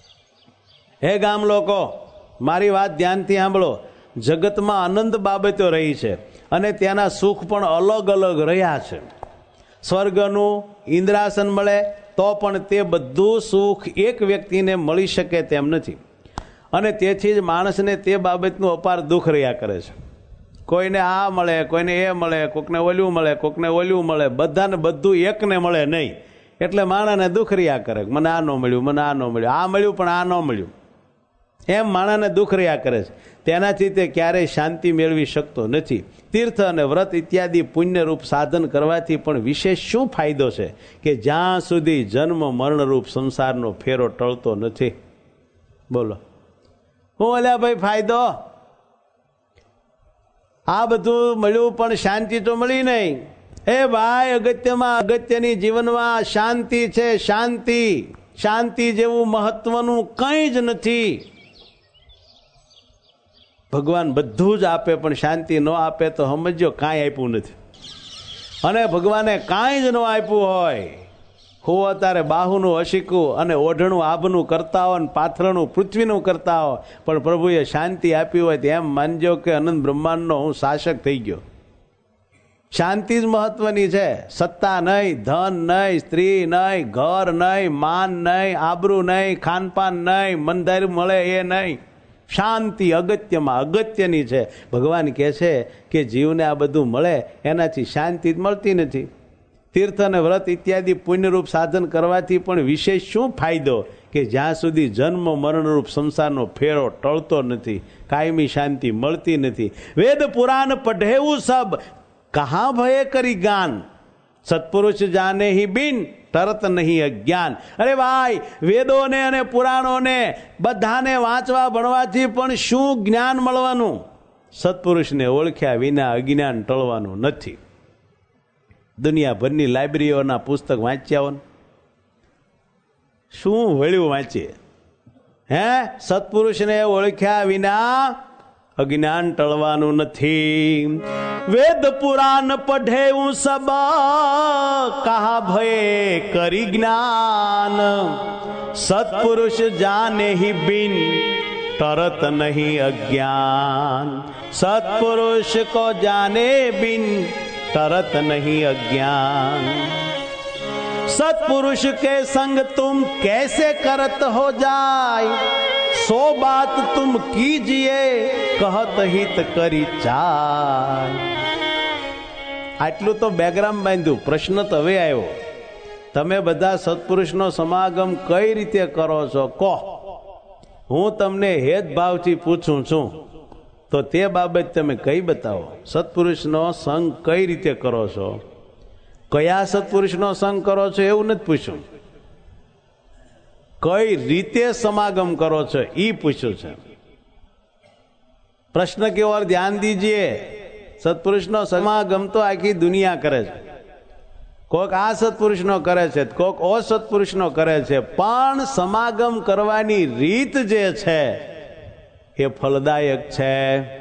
હે ગામ લોકો, મારી વાત ધ્યાનથી સાંભળો. જગતમાં અનંત બાબતો રહી છે, અને ત્યાંના સુખ પણ અલગ અલગ રહ્યા છે. સ્વર્ગનું ઇન્દ્રાસન મળે તો પણ તે બધું સુખ એક વ્યક્તિને મળી શકે તેમ નથી, અને તેથી જ માણસને તે બાબતનું અપાર દુઃખ રહ્યા કરે છે. કોઈને આ મળે, કોઈને એ મળે, કોકને ઓલું મળે, કોકને ઓલું મળે, બધાને બધું એકને મળે નહીં, એટલે માણસને દુઃખ રહ્યા કરે. મને આ ન મળ્યું, મને આ ન મળ્યું, આ મળ્યું પણ આ ન મળ્યું, એમ માણસને દુઃખ રહ્યા કરે છે. તેનાથી તે ક્યારેય શાંતિ મેળવી શકતો નથી. તીર્થ અને વ્રત ઇત્યાદિ પુણ્યરૂપ સાધન કરવાથી પણ વિશેષ શું ફાયદો છે કે જ્યાં સુધી જન્મ મરણરૂપ સંસારનો ફેરો ટળતો નથી? બોલો, હું અલ્યા ભાઈ ફાયદો? આ બધું મળ્યું પણ શાંતિ તો મળી નહીં. એ ભાઈ, અગત્યમાં અગત્યની જીવનમાં શાંતિ છે. શાંતિ, શાંતિ જેવું મહત્વનું કંઈ જ નથી. ભગવાન બધું જ આપે, પણ શાંતિ ન આપે તો સમજો કાંઈ આપ્યું નથી. અને ભગવાને કાંઈ જ ન આપ્યું હોય, હું અત્યારે બાહુનું અશીકું અને ઓઢણું આભનું કરતા હો, અને પાથરણું પૃથ્વીનું કરતા હો, પણ પ્રભુએ શાંતિ આપી હોય તો એમ માનજો કે અનંત બ્રહ્માંડનો હું શાસક થઈ ગયો. શાંતિ જ મહત્વની છે. સત્તા નહીં, ધન નહીં, સ્ત્રી નહીં, ઘર નહીં, માન નહીં, આબરૂ નહીં, ખાનપાન નહીં, મંદાર મળે એ નહીં. શાંતિ અગત્યમાં અગત્યની છે. ભગવાન કહે છે કે જીવને આ બધું મળે એનાથી શાંતિ જ મળતી નથી. તીર્થ અને વ્રત ઇત્યાદિ પુણ્યરૂપ સાધન કરવાથી પણ વિશેષ શું ફાયદો કે જ્યાં સુધી જન્મ મરણરૂપ સંસારનો ફેરો ટળતો નથી, કાયમી શાંતિ મળતી નથી. વેદ પુરાણ પઢેવું સબ કહાં ભયે કરી ગાન, સત્પુરુષ જાને હી બિન તરત નહીં અજ્ઞાન. અરે ભાઈ, વેદોને અને પુરાણોને બધાને વાંચવા ભણવાથી પણ શું જ્ઞાન મળવાનું? સત્પુરુષને ઓળખ્યા વિના અજ્ઞાન ટળવાનું નથી. દુનિયાભરની લાઇબ્રેરીઓના પુસ્તક વાંચ્યા હો, શું વળ્યું વાંચીએ? હે, સત્પુરુષને ઓળખ્યા વિના અજ્ઞાન ટળવાનું નથી. વેદ પુરાણ પઢેવું સબ કહા ભયે કરી જ્ઞાન, સત્પુરુષ જાને હી બિન તરત નહીં અજ્ઞાન. સત્પુરુષ કો જાને બિન तरत नहीं अज्ञान. सत्पुरुष के संग तुम कैसे करत हो जाय, सो बात तुम कीजिए कहत हित करी चाय. આટલું તો બેકગ્રાઉન્ડ બાંધ્યું. પ્રશ્ન તો હવે આવ્યો, તમે બધા સત્પુરુષનો સમાગમ કઈ રીતે કરો છો કહો. હું તમને હેતભાવથી પૂછું છું તો તે બાબત તમે કઈ બતાવો. સત્પુરુષનો સંગ કઈ રીતે કરો છો? કયા સત્પુરુષનો સંગ કરો છો એવું નથી પૂછ્યું, કઈ રીતે સમાગમ કરો છો એ પૂછ્યું છે. प्रश्न की ओर ध्यान दीजिए। सत्पुरुषનો સમાગમ તો આખી દુનિયા કરે છે, કોક આ સત્પુરુષનો કરે છે, કોક અસત્પુરુષનો કરે છે, પણ સમાગમ કરવાની રીત જે છે એ ફળદાયક છે.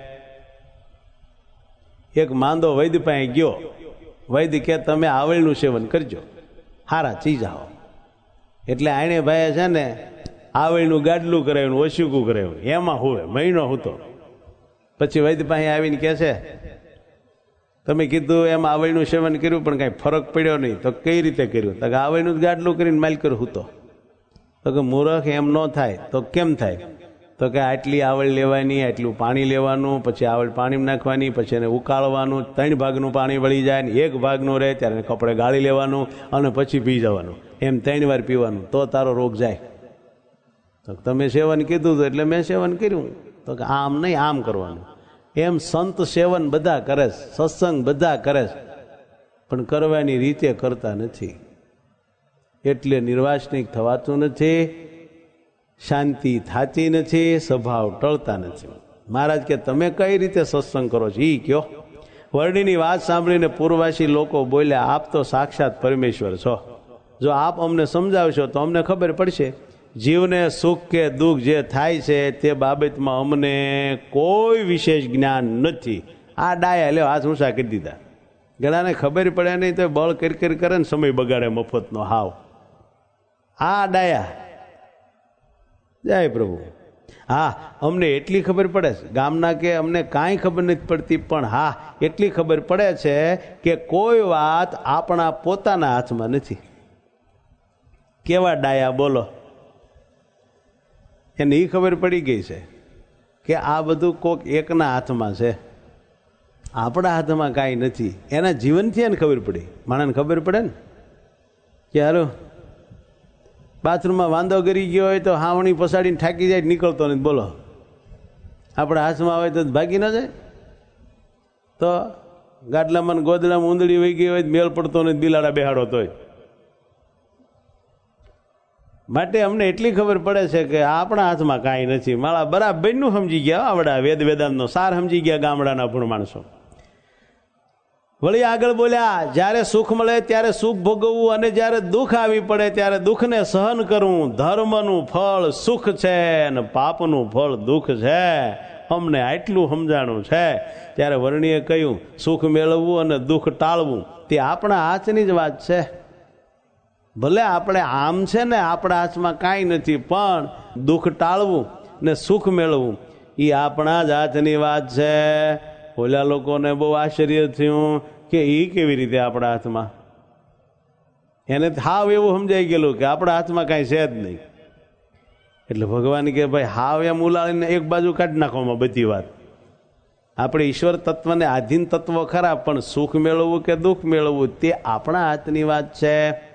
એક માંદો વૈદ્ય પાસે ગયો, વૈદ્ય કે તમે આવળનું સેવન કરજો, હારા ચીજ આવો. એટલે આણે ભાઈ છે ને આવળનું ગાડલું કરાવ્યું, ઓછું કરાવ્યું, એમાં હોય મહિનો હતો. પછી વૈદ્ય પાસે આવીને કે છે તમે કીધું એમ આવળનું સેવન કર્યું પણ કાંઈ ફરક પડ્યો નહીં. તો કઈ રીતે કર્યું? તો કે આવળનું જ ગાડલું કરીને માલ કર્યું હતો. તો કે મૂર્ખ એમ ન થાય. તો કેમ થાય? તો કે આટલી આવળ લેવાની, આટલું પાણી લેવાનું, પછી આવળ પાણીમાં નાખવાની, પછી એને ઉકાળવાનું, 3 ભાગનું પાણી વળી જાય ને 1 ભાગનું રહે ત્યારે કપડે ગાળી લેવાનું અને પછી પી જવાનું. એમ 3 વાર પીવાનું, તો તારો રોગ જાય. તો તમે સેવન કીધું હતું એટલે મેં સેવન કર્યું. તો કે આમ નહીં, આમ કરવાનું. એમ સંત સેવન બધા કરે છે, સત્સંગ બધા કરે છે, પણ કરવાની રીતે કરતા નથી. એટલે નિર્વાસનિક થવાતું નથી, શાંતિ થતી નથી, સ્વભાવ ટળતા નથી. મહારાજ કે તમે કઈ રીતે સત્સંગ કરો છો એ કયો. વર્ણિની વાત સાંભળીને પૂર્વવાસી લોકો બોલ્યા, આપ તો સાક્ષાત પરમેશ્વર છો. જો આપ અમને સમજાવશો તો અમને ખબર પડશે. જીવને સુખ કે દુઃખ જે થાય છે તે બાબતમાં અમને કોઈ વિશેષ જ્ઞાન નથી. આ ડાયા લ્યો હાથ ઊંચા કરી દીધા. ઘણાને ખબર પડે નહીં તો બળ કિરકિર કરે ને સમય બગાડે મફતનો હાવ. આ ડાયા જય પ્રભુ. હા, અમને એટલી ખબર પડે છે ગામના કે અમને કાંઈ ખબર નથી પડતી, પણ હા એટલી ખબર પડે છે કે કોઈ વાત આપણા પોતાના હાથમાં નથી. કેવા ડાયા બોલો. એને એ ખબર પડી ગઈ છે કે આ બધું કોક એકના હાથમાં છે, આપણા હાથમાં કાંઈ નથી. એના જીવનથી એને ખબર પડી. માણસને ખબર પડે ને કે હાલો બાથરૂમમાં વાંધો કરી ગયો હોય તો હાવણી પસાડીને થાકી જાય, નીકળતો નથી. બોલો આપણા હાથમાં હોય તો ભાગી ન જાય. તો ગાડલામાં ગોદડામાં ઊંધડી વહી ગઈ હોય મેળ પડતો નથી, બિલાડા બેહાડો તોય. માટે અમને એટલી ખબર પડે છે કે આપણા હાથમાં કાંઈ નથી. મારા બરાબરનું સમજી ગયા, આવડા વેદ વેદાંતનો સાર સમજી ગયા ગામડાના પૂર્ણ માણસો. વળી આગળ બોલ્યા, જ્યારે સુખ મળે ત્યારે સુખ ભોગવવું અને જ્યારે દુઃખ આવી પડે ત્યારે દુઃખને સહન કરવું. ધર્મનું ફળ સુખ છે અને પાપનું ફળ દુઃખ છે. અમને આટલું સમજાણું છે. ત્યારે વર્ણીએ કહ્યું, સુખ મેળવવું અને દુઃખ ટાળવું તે આપણા હાથની જ વાત છે. ભલે આપણે આમ છે ને આપણા હાથમાં કાંઈ નથી, પણ દુઃખ ટાળવું ને સુખ મેળવવું એ આપણા જ હાથની વાત છે. ઓલા લોકોને બહુ આશ્ચર્ય થયું કે એ કેવી રીતે આપણા હાથમાં. એને હાવ એવું સમજાઈ ગયેલું કે આપણા હાથમાં કાંઈ છે જ નહીં. એટલે ભગવાન કે ભાઈ હાવ એમ ઉલાળીને એક બાજુ કાઢી નાખવામાં બધી વાત. આપણે ઈશ્વર તત્વને આધીન તત્વ ખરા, પણ સુખ મેળવવું કે દુઃખ મેળવવું તે આપણા હાથની વાત છે.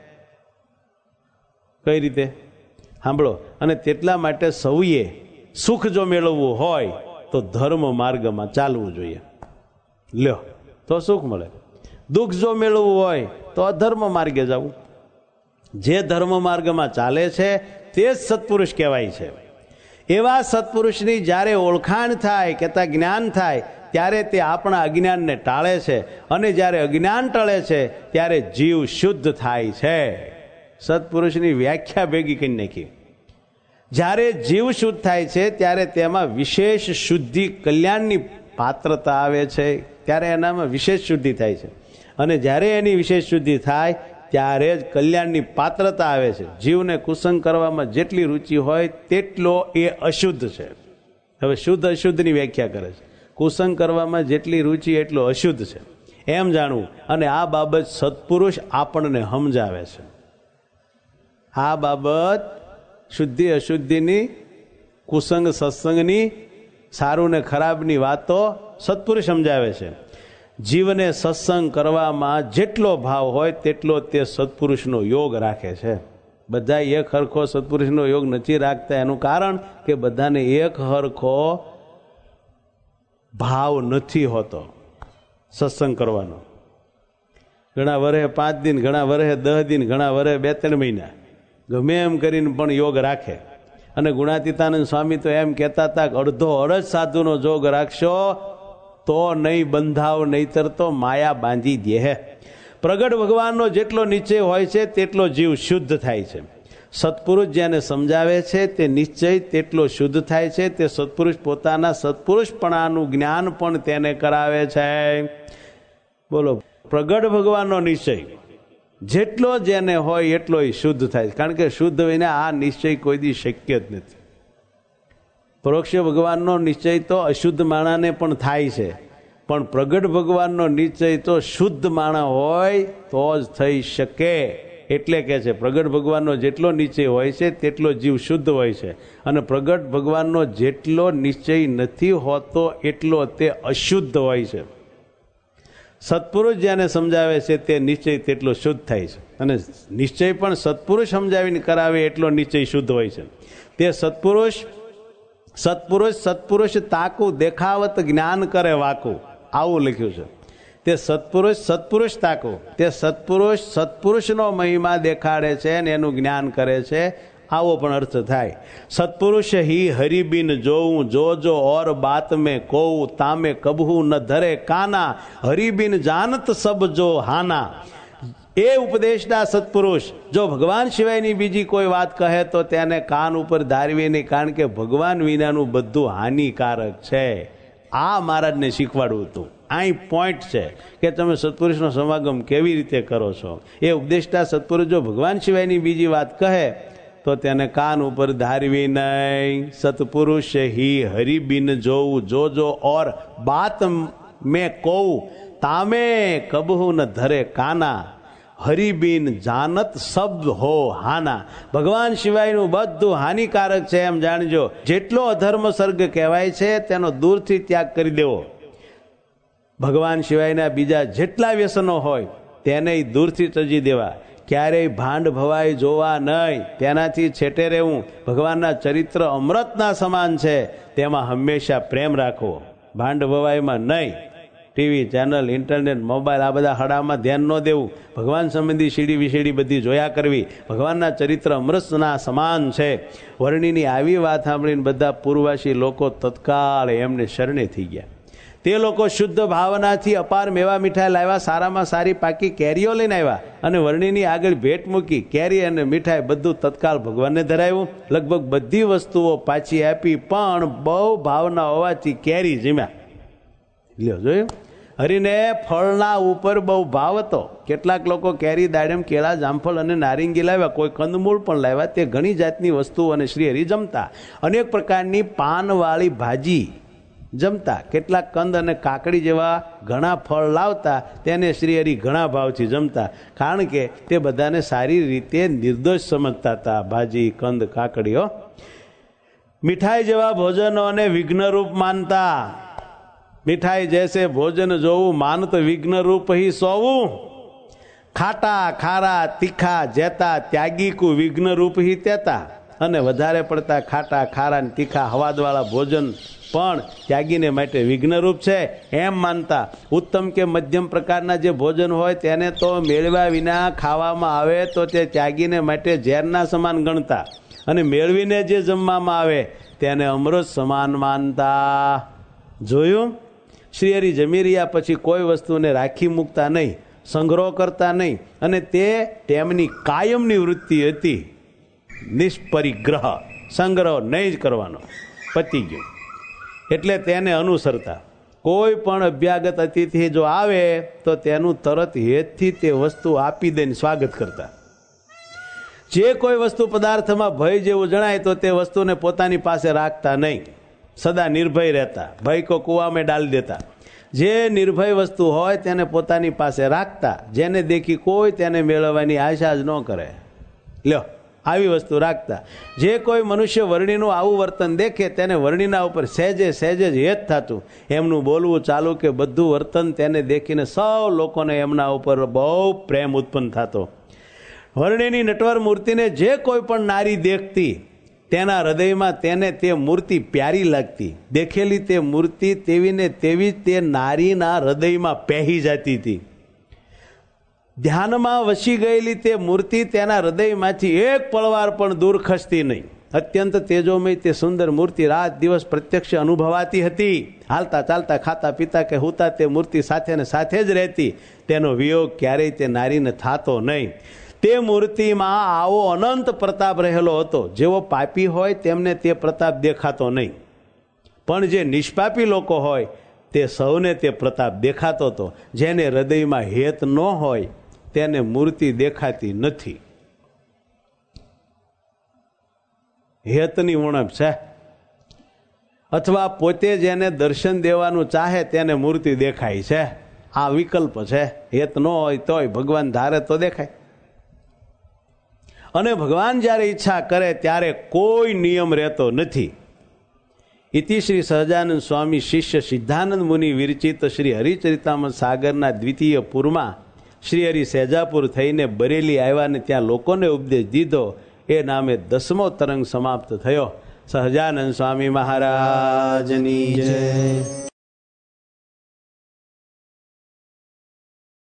કઈ રીતે સાંભળો. અને તેટલા માટે સૌએ સુખ જો મેળવવું હોય તો ધર્મ માર્ગમાં ચાલવું જોઈએ. લ્યો તો સુખ મળે. દુઃખ જો મેળવવું હોય તો અધર્મ માર્ગે જવું. જે ધર્મ માર્ગમાં ચાલે છે તે જ સત્પુરુષ કહેવાય છે. એવા સત્પુરુષની જ્યારે ઓળખાણ થાય, કહેતા જ્ઞાન થાય, ત્યારે તે આપણા અજ્ઞાનને ટાળે છે. અને જ્યારે અજ્ઞાન ટળે છે ત્યારે જીવ શુદ્ધ થાય છે. સત્પુરુષની વ્યાખ્યા ભેગી કરી નાખી. જ્યારે જીવ શુદ્ધ થાય છે ત્યારે તેમાં વિશેષ શુદ્ધિ કલ્યાણની પાત્રતા આવે છે. ત્યારે એનામાં વિશેષ શુદ્ધિ થાય છે. અને જ્યારે એની વિશેષ શુદ્ધિ થાય ત્યારે જ કલ્યાણની પાત્રતા આવે છે. જીવને કુસંગ કરવામાં જેટલી રુચિ હોય તેટલો એ અશુદ્ધ છે. હવે શુદ્ધ અશુદ્ધની વ્યાખ્યા કરે છે. કુસંગ કરવામાં જેટલી રુચિ એટલો અશુદ્ધ છે એમ જાણવું. અને આ બાબત સત્પુરુષ આપણને સમજાવે છે. આ બાબત શુદ્ધિ અશુદ્ધિની, કુસંગ સત્સંગની, સારું ને ખરાબની વાતો સત્પુરુષ સમજાવે છે. જીવને સત્સંગ કરવામાં જેટલો ભાવ હોય તેટલો તે સત્પુરુષનો યોગ રાખે છે. બધા એક હરખો સત્પુરુષનો યોગ નથી રાખતા. એનું કારણ કે બધાને એક હરખો ભાવ નથી હોતો સત્સંગ કરવાનો. ઘણા વરહે 5 દિન, ઘણા વરહે 10 દિન, ઘણા વરહે 2-3 મહિના ગમે એમ કરીને પણ યોગ રાખે. અને ગુણાતીતાનંદ સ્વામી તો એમ કહેતા હતા કે અડધો અડધ સાધુનો જોગ રાખશો તો નહીં બંધાવ, નહીતર તો માયા બાંધી દે. પ્રગટ ભગવાનનો જેટલો નિશ્ચય હોય છે તેટલો જીવ શુદ્ધ થાય છે. સત્પુરુષ જેને સમજાવે છે તે નિશ્ચય તેટલો શુદ્ધ થાય છે. તે સત્પુરુષ પોતાના સત્પુરુષપણાનું જ્ઞાન પણ તેને કરાવે છે. બોલો, પ્રગટ ભગવાનનો નિશ્ચય જેટલો જેને હોય એટલો શુદ્ધ થાય, કારણ કે શુદ્ધ વિના આ નિશ્ચય કોઈ દી શક્ય જ નથી. પરોક્ષ ભગવાનનો નિશ્ચય તો અશુદ્ધ માણાને પણ થાય છે, પણ પ્રગટ ભગવાનનો નિશ્ચય તો શુદ્ધ માણા હોય તો જ થઈ શકે. એટલે કે છે પ્રગટ ભગવાનનો જેટલો નિશ્ચય હોય છે તેટલો જીવ શુદ્ધ હોય છે, અને પ્રગટ ભગવાનનો જેટલો નિશ્ચય નથી હોતો એટલો તે અશુદ્ધ હોય છે. સત્પુરુષ જેને સમજાવે છે તે નિશ્ચય તેટલો શુદ્ધ થાય છે, અને નિશ્ચય પણ સત્પુરુષ સમજાવીને કરાવે એટલો નિશ્ચય શુદ્ધ હોય છે. તે સત્પુરુષ તાકું દેખાવત જ્ઞાન કરે વાકું, આવું લખ્યું છે. તે સત્પુરુષ તાકું, તે સત્પુરુષનો મહિમા દેખાડે છે અને એનું જ્ઞાન કરે છે, આવો પણ અર્થ થાય. સત્પુરુષ હી હરિબિન જોઉં, જો ઓર બાત મેં કોઉં, તામે કબહુ ન ધરે કાના, હરિબિન જાનત સબ જો હાના. એ ઉપદેશના સત્પુરુષ જો ભગવાન સિવાયની બીજી કોઈ વાત કહે તો તેને કાન ઉપર ધારવી નહીં, કારણ કે ભગવાન વિનાનું બધું હાનિકારક છે. આ મહારાજને શીખવાડવું હતું. અહીં પોઈન્ટ છે કે તમે સત્પુરુષનો સમાગમ કેવી રીતે કરો છો. એ ઉપદેશતા સત્પુરુષ જો ભગવાન સિવાયની બીજી વાત કહે તો તેને કાન ઉપર ધારવી નહીં. સત્પુરુષ હી હરિબિન જોઉં, જો ઓર બાત મેં કહું, તામે કબહુ ન ધરે કાના, હરિબિન જાનત શબ્દ હો હાના. ભગવાન સિવાયનું બધું હાનિકારક છે એમ જાણજો. જેટલો અધર્મ સર્ગ કહેવાય છે તેનો દૂરથી ત્યાગ કરી દેવો. ભગવાન સિવાયના બીજા જેટલા વ્યસનો હોય તેને દૂરથી ત્યજી દેવા. ક્યારેય ભાંડ ભવાઈ જોવા નહીં, તેનાથી છેટે રહેવું. ભગવાનના ચરિત્ર અમૃતના સમાન છે, તેમાં હંમેશા પ્રેમ રાખવો, ભાંડ ભવાઈમાં નહીં. ટીવી ચેનલ, ઇન્ટરનેટ, મોબાઈલ આ બધા હડામાં ધ્યાન ન દેવું. ભગવાન સંબંધી સીડી વિશેડી બધી જોયા કરવી. ભગવાનના ચરિત્ર અમૃતના સમાન છે. વર્ણિની આવી વાત સાંભળીને બધા પૂર્વવાસી લોકો તત્કાળ એમને શરણે થઈ ગયા. તે લોકો શુદ્ધ ભાવનાથી અપાર મેવા મીઠાઈ લાવ્યા, સારામાં સારી પાકી કેરીઓ લઈને આવ્યા અને વર્ણિની આગળ ભેટ મૂકી. કેરી અને મીઠાઈ બધું તત્કાળ ભગવાનને ધરાવ્યું. લગભગ બધી વસ્તુઓ પાછી આપી, પણ બહુ ભાવના હોવાથી કેરી જીમ્યા. લ્યો જોયું, હરિને ફળના ઉપર બહુ ભાવ હતો. કેટલાક લોકો કેરી, દાડમ, કેળા, જામફળ અને નારિંગી લાવ્યા, કોઈ કંદમૂળ પણ લાવ્યા. તે ઘણી જાતની વસ્તુઓ અને શ્રી હરિ જમતા. અનેક પ્રકારની પાનવાળી ભાજી જમતા. કેટલાક કંદ અને કાકડી જેવા ઘણા ફળ લાવતા, તેને શ્રી હરિ ઘણા ભાવથી જમતા, કારણ કે તે બધાને સારી રીતે નિર્દોષ સમજતા હતા. ભાજી, કંદ, કાકડીઓ. મીઠાઈ જેવા ભોજનોને વિઘ્નરૂપ માનતા. મીઠાઈ જૈસે ભોજન જોવું, માનત વિઘ્ન રૂપ હી સોવું. ખાટા, ખારા, તીખા જેતા, ત્યાગી કુ વિઘ્ન રૂપ હી તેતા. અને વધારે પડતા ખાટા, ખારા, તીખા, હવાદવાળા ભોજન પણ ત્યાગીને માટે વિઘ્નરૂપ છે એમ માનતા. ઉત્તમ કે મધ્યમ પ્રકારના જે ભોજન હોય તેને તો મેળવ્યા વિના ખાવામાં આવે તો તે ત્યાગીને માટે ઝેરના સમાન ગણતા, અને મેળવીને જે જમવામાં આવે તેને અમૃત સમાન માનતા. જોયું, શ્રી હરિ જમી રહ્યા પછી કોઈ વસ્તુને રાખી મૂકતા નહીં, સંગ્રહ કરતા નહીં, અને તે તેમની કાયમની વૃત્તિ હતી. નિષ્પરિગ્રહ, સંગ્રહ નહીં જ કરવાનો, પતી ગયું. એટલે તેને અનુસરતા. કોઈ પણ અભ્યાગત અતિથિ જો આવે તો તેનું તરત હેતથી તે વસ્તુ આપી દઈને સ્વાગત કરતા. જે કોઈ વસ્તુ પદાર્થમાં ભય જેવું જણાય તો તે વસ્તુને પોતાની પાસે રાખતા નહીં, સદા નિર્ભય રહેતા. ભય કો કુવામાં ડાલ દેતા. જે નિર્ભય વસ્તુ હોય તેને પોતાની પાસે રાખતા. જેને દેખી કોઈ તેને મેળવવાની આશા જ ન કરે. લ્યો, આવી વસ્તુ રાખતા. જે કોઈ મનુષ્ય વર્ણિનું આવું વર્તન દેખે તેને વર્ણિના ઉપર સહેજે જ હેત થતું. એમનું બોલવું, ચાલુ કે બધું વર્તન તેને દેખીને સૌ લોકોને એમના ઉપર બહુ પ્રેમ ઉત્પન્ન થતો. વર્ણિની નટવર મૂર્તિને જે કોઈ પણ નારી દેખતી તેના હૃદયમાં તેને તે મૂર્તિ પ્યારી લાગતી. દેખેલી તે મૂર્તિ તેવી ને તેવી તે નારીના હૃદયમાં પહેરી જતી હતી. ધ્યાનમાં વસી ગયેલી તે મૂર્તિ તેના હૃદયમાંથી એક પળવાર પણ દૂર ખસતી નહીં. અત્યંત તેજોમય તે સુંદર મૂર્તિ રાત દિવસ પ્રત્યક્ષ અનુભવાતી હતી. હાલતા ચાલતા ખાતા પીતા કે હુતા તે મૂર્તિ સાથે ને સાથે જ રહેતી. તેનો વિયોગ ક્યારેય તે નારીને થતો નહીં. તે મૂર્તિમાં આવો અનંત પ્રતાપ રહેલો હતો. જેવો પાપી હોય તેમને તે પ્રતાપ દેખાતો નહીં, પણ જે નિષ્પાપી લોકો હોય તે સૌને તે પ્રતાપ દેખાતો હતો. જેને હૃદયમાં હેત ન હોય તેને મૂર્તિ દેખાતી નથી. હેતની ઉણપ છે, અથવા પોતે જેને દર્શન દેવાનું ચાહે તેને મૂર્તિ દેખાય છે. આ વિકલ્પ છે. હેત ન હોય તોય ભગવાન ધારે તો દેખાય. અને ભગવાન જ્યારે ઈચ્છા કરે ત્યારે કોઈ નિયમ રહેતો નથી. ઇતિ શ્રી સહજાનંદ સ્વામી શિષ્ય સિદ્ધાનંદ મુનિ વિરચિત શ્રી હરિચરિતામૃત સાગરના દ્વિતીય પૂરમાં શ્રી હરિ સહેજાપુર થઈને બરેલી આવ્યા ને ત્યાં લોકોને ઉપદેશ દીધો. એ નામે 10મો તરંગ સમાપ્ત થયો. સહજાનંદ સ્વામી મહારાજની જય.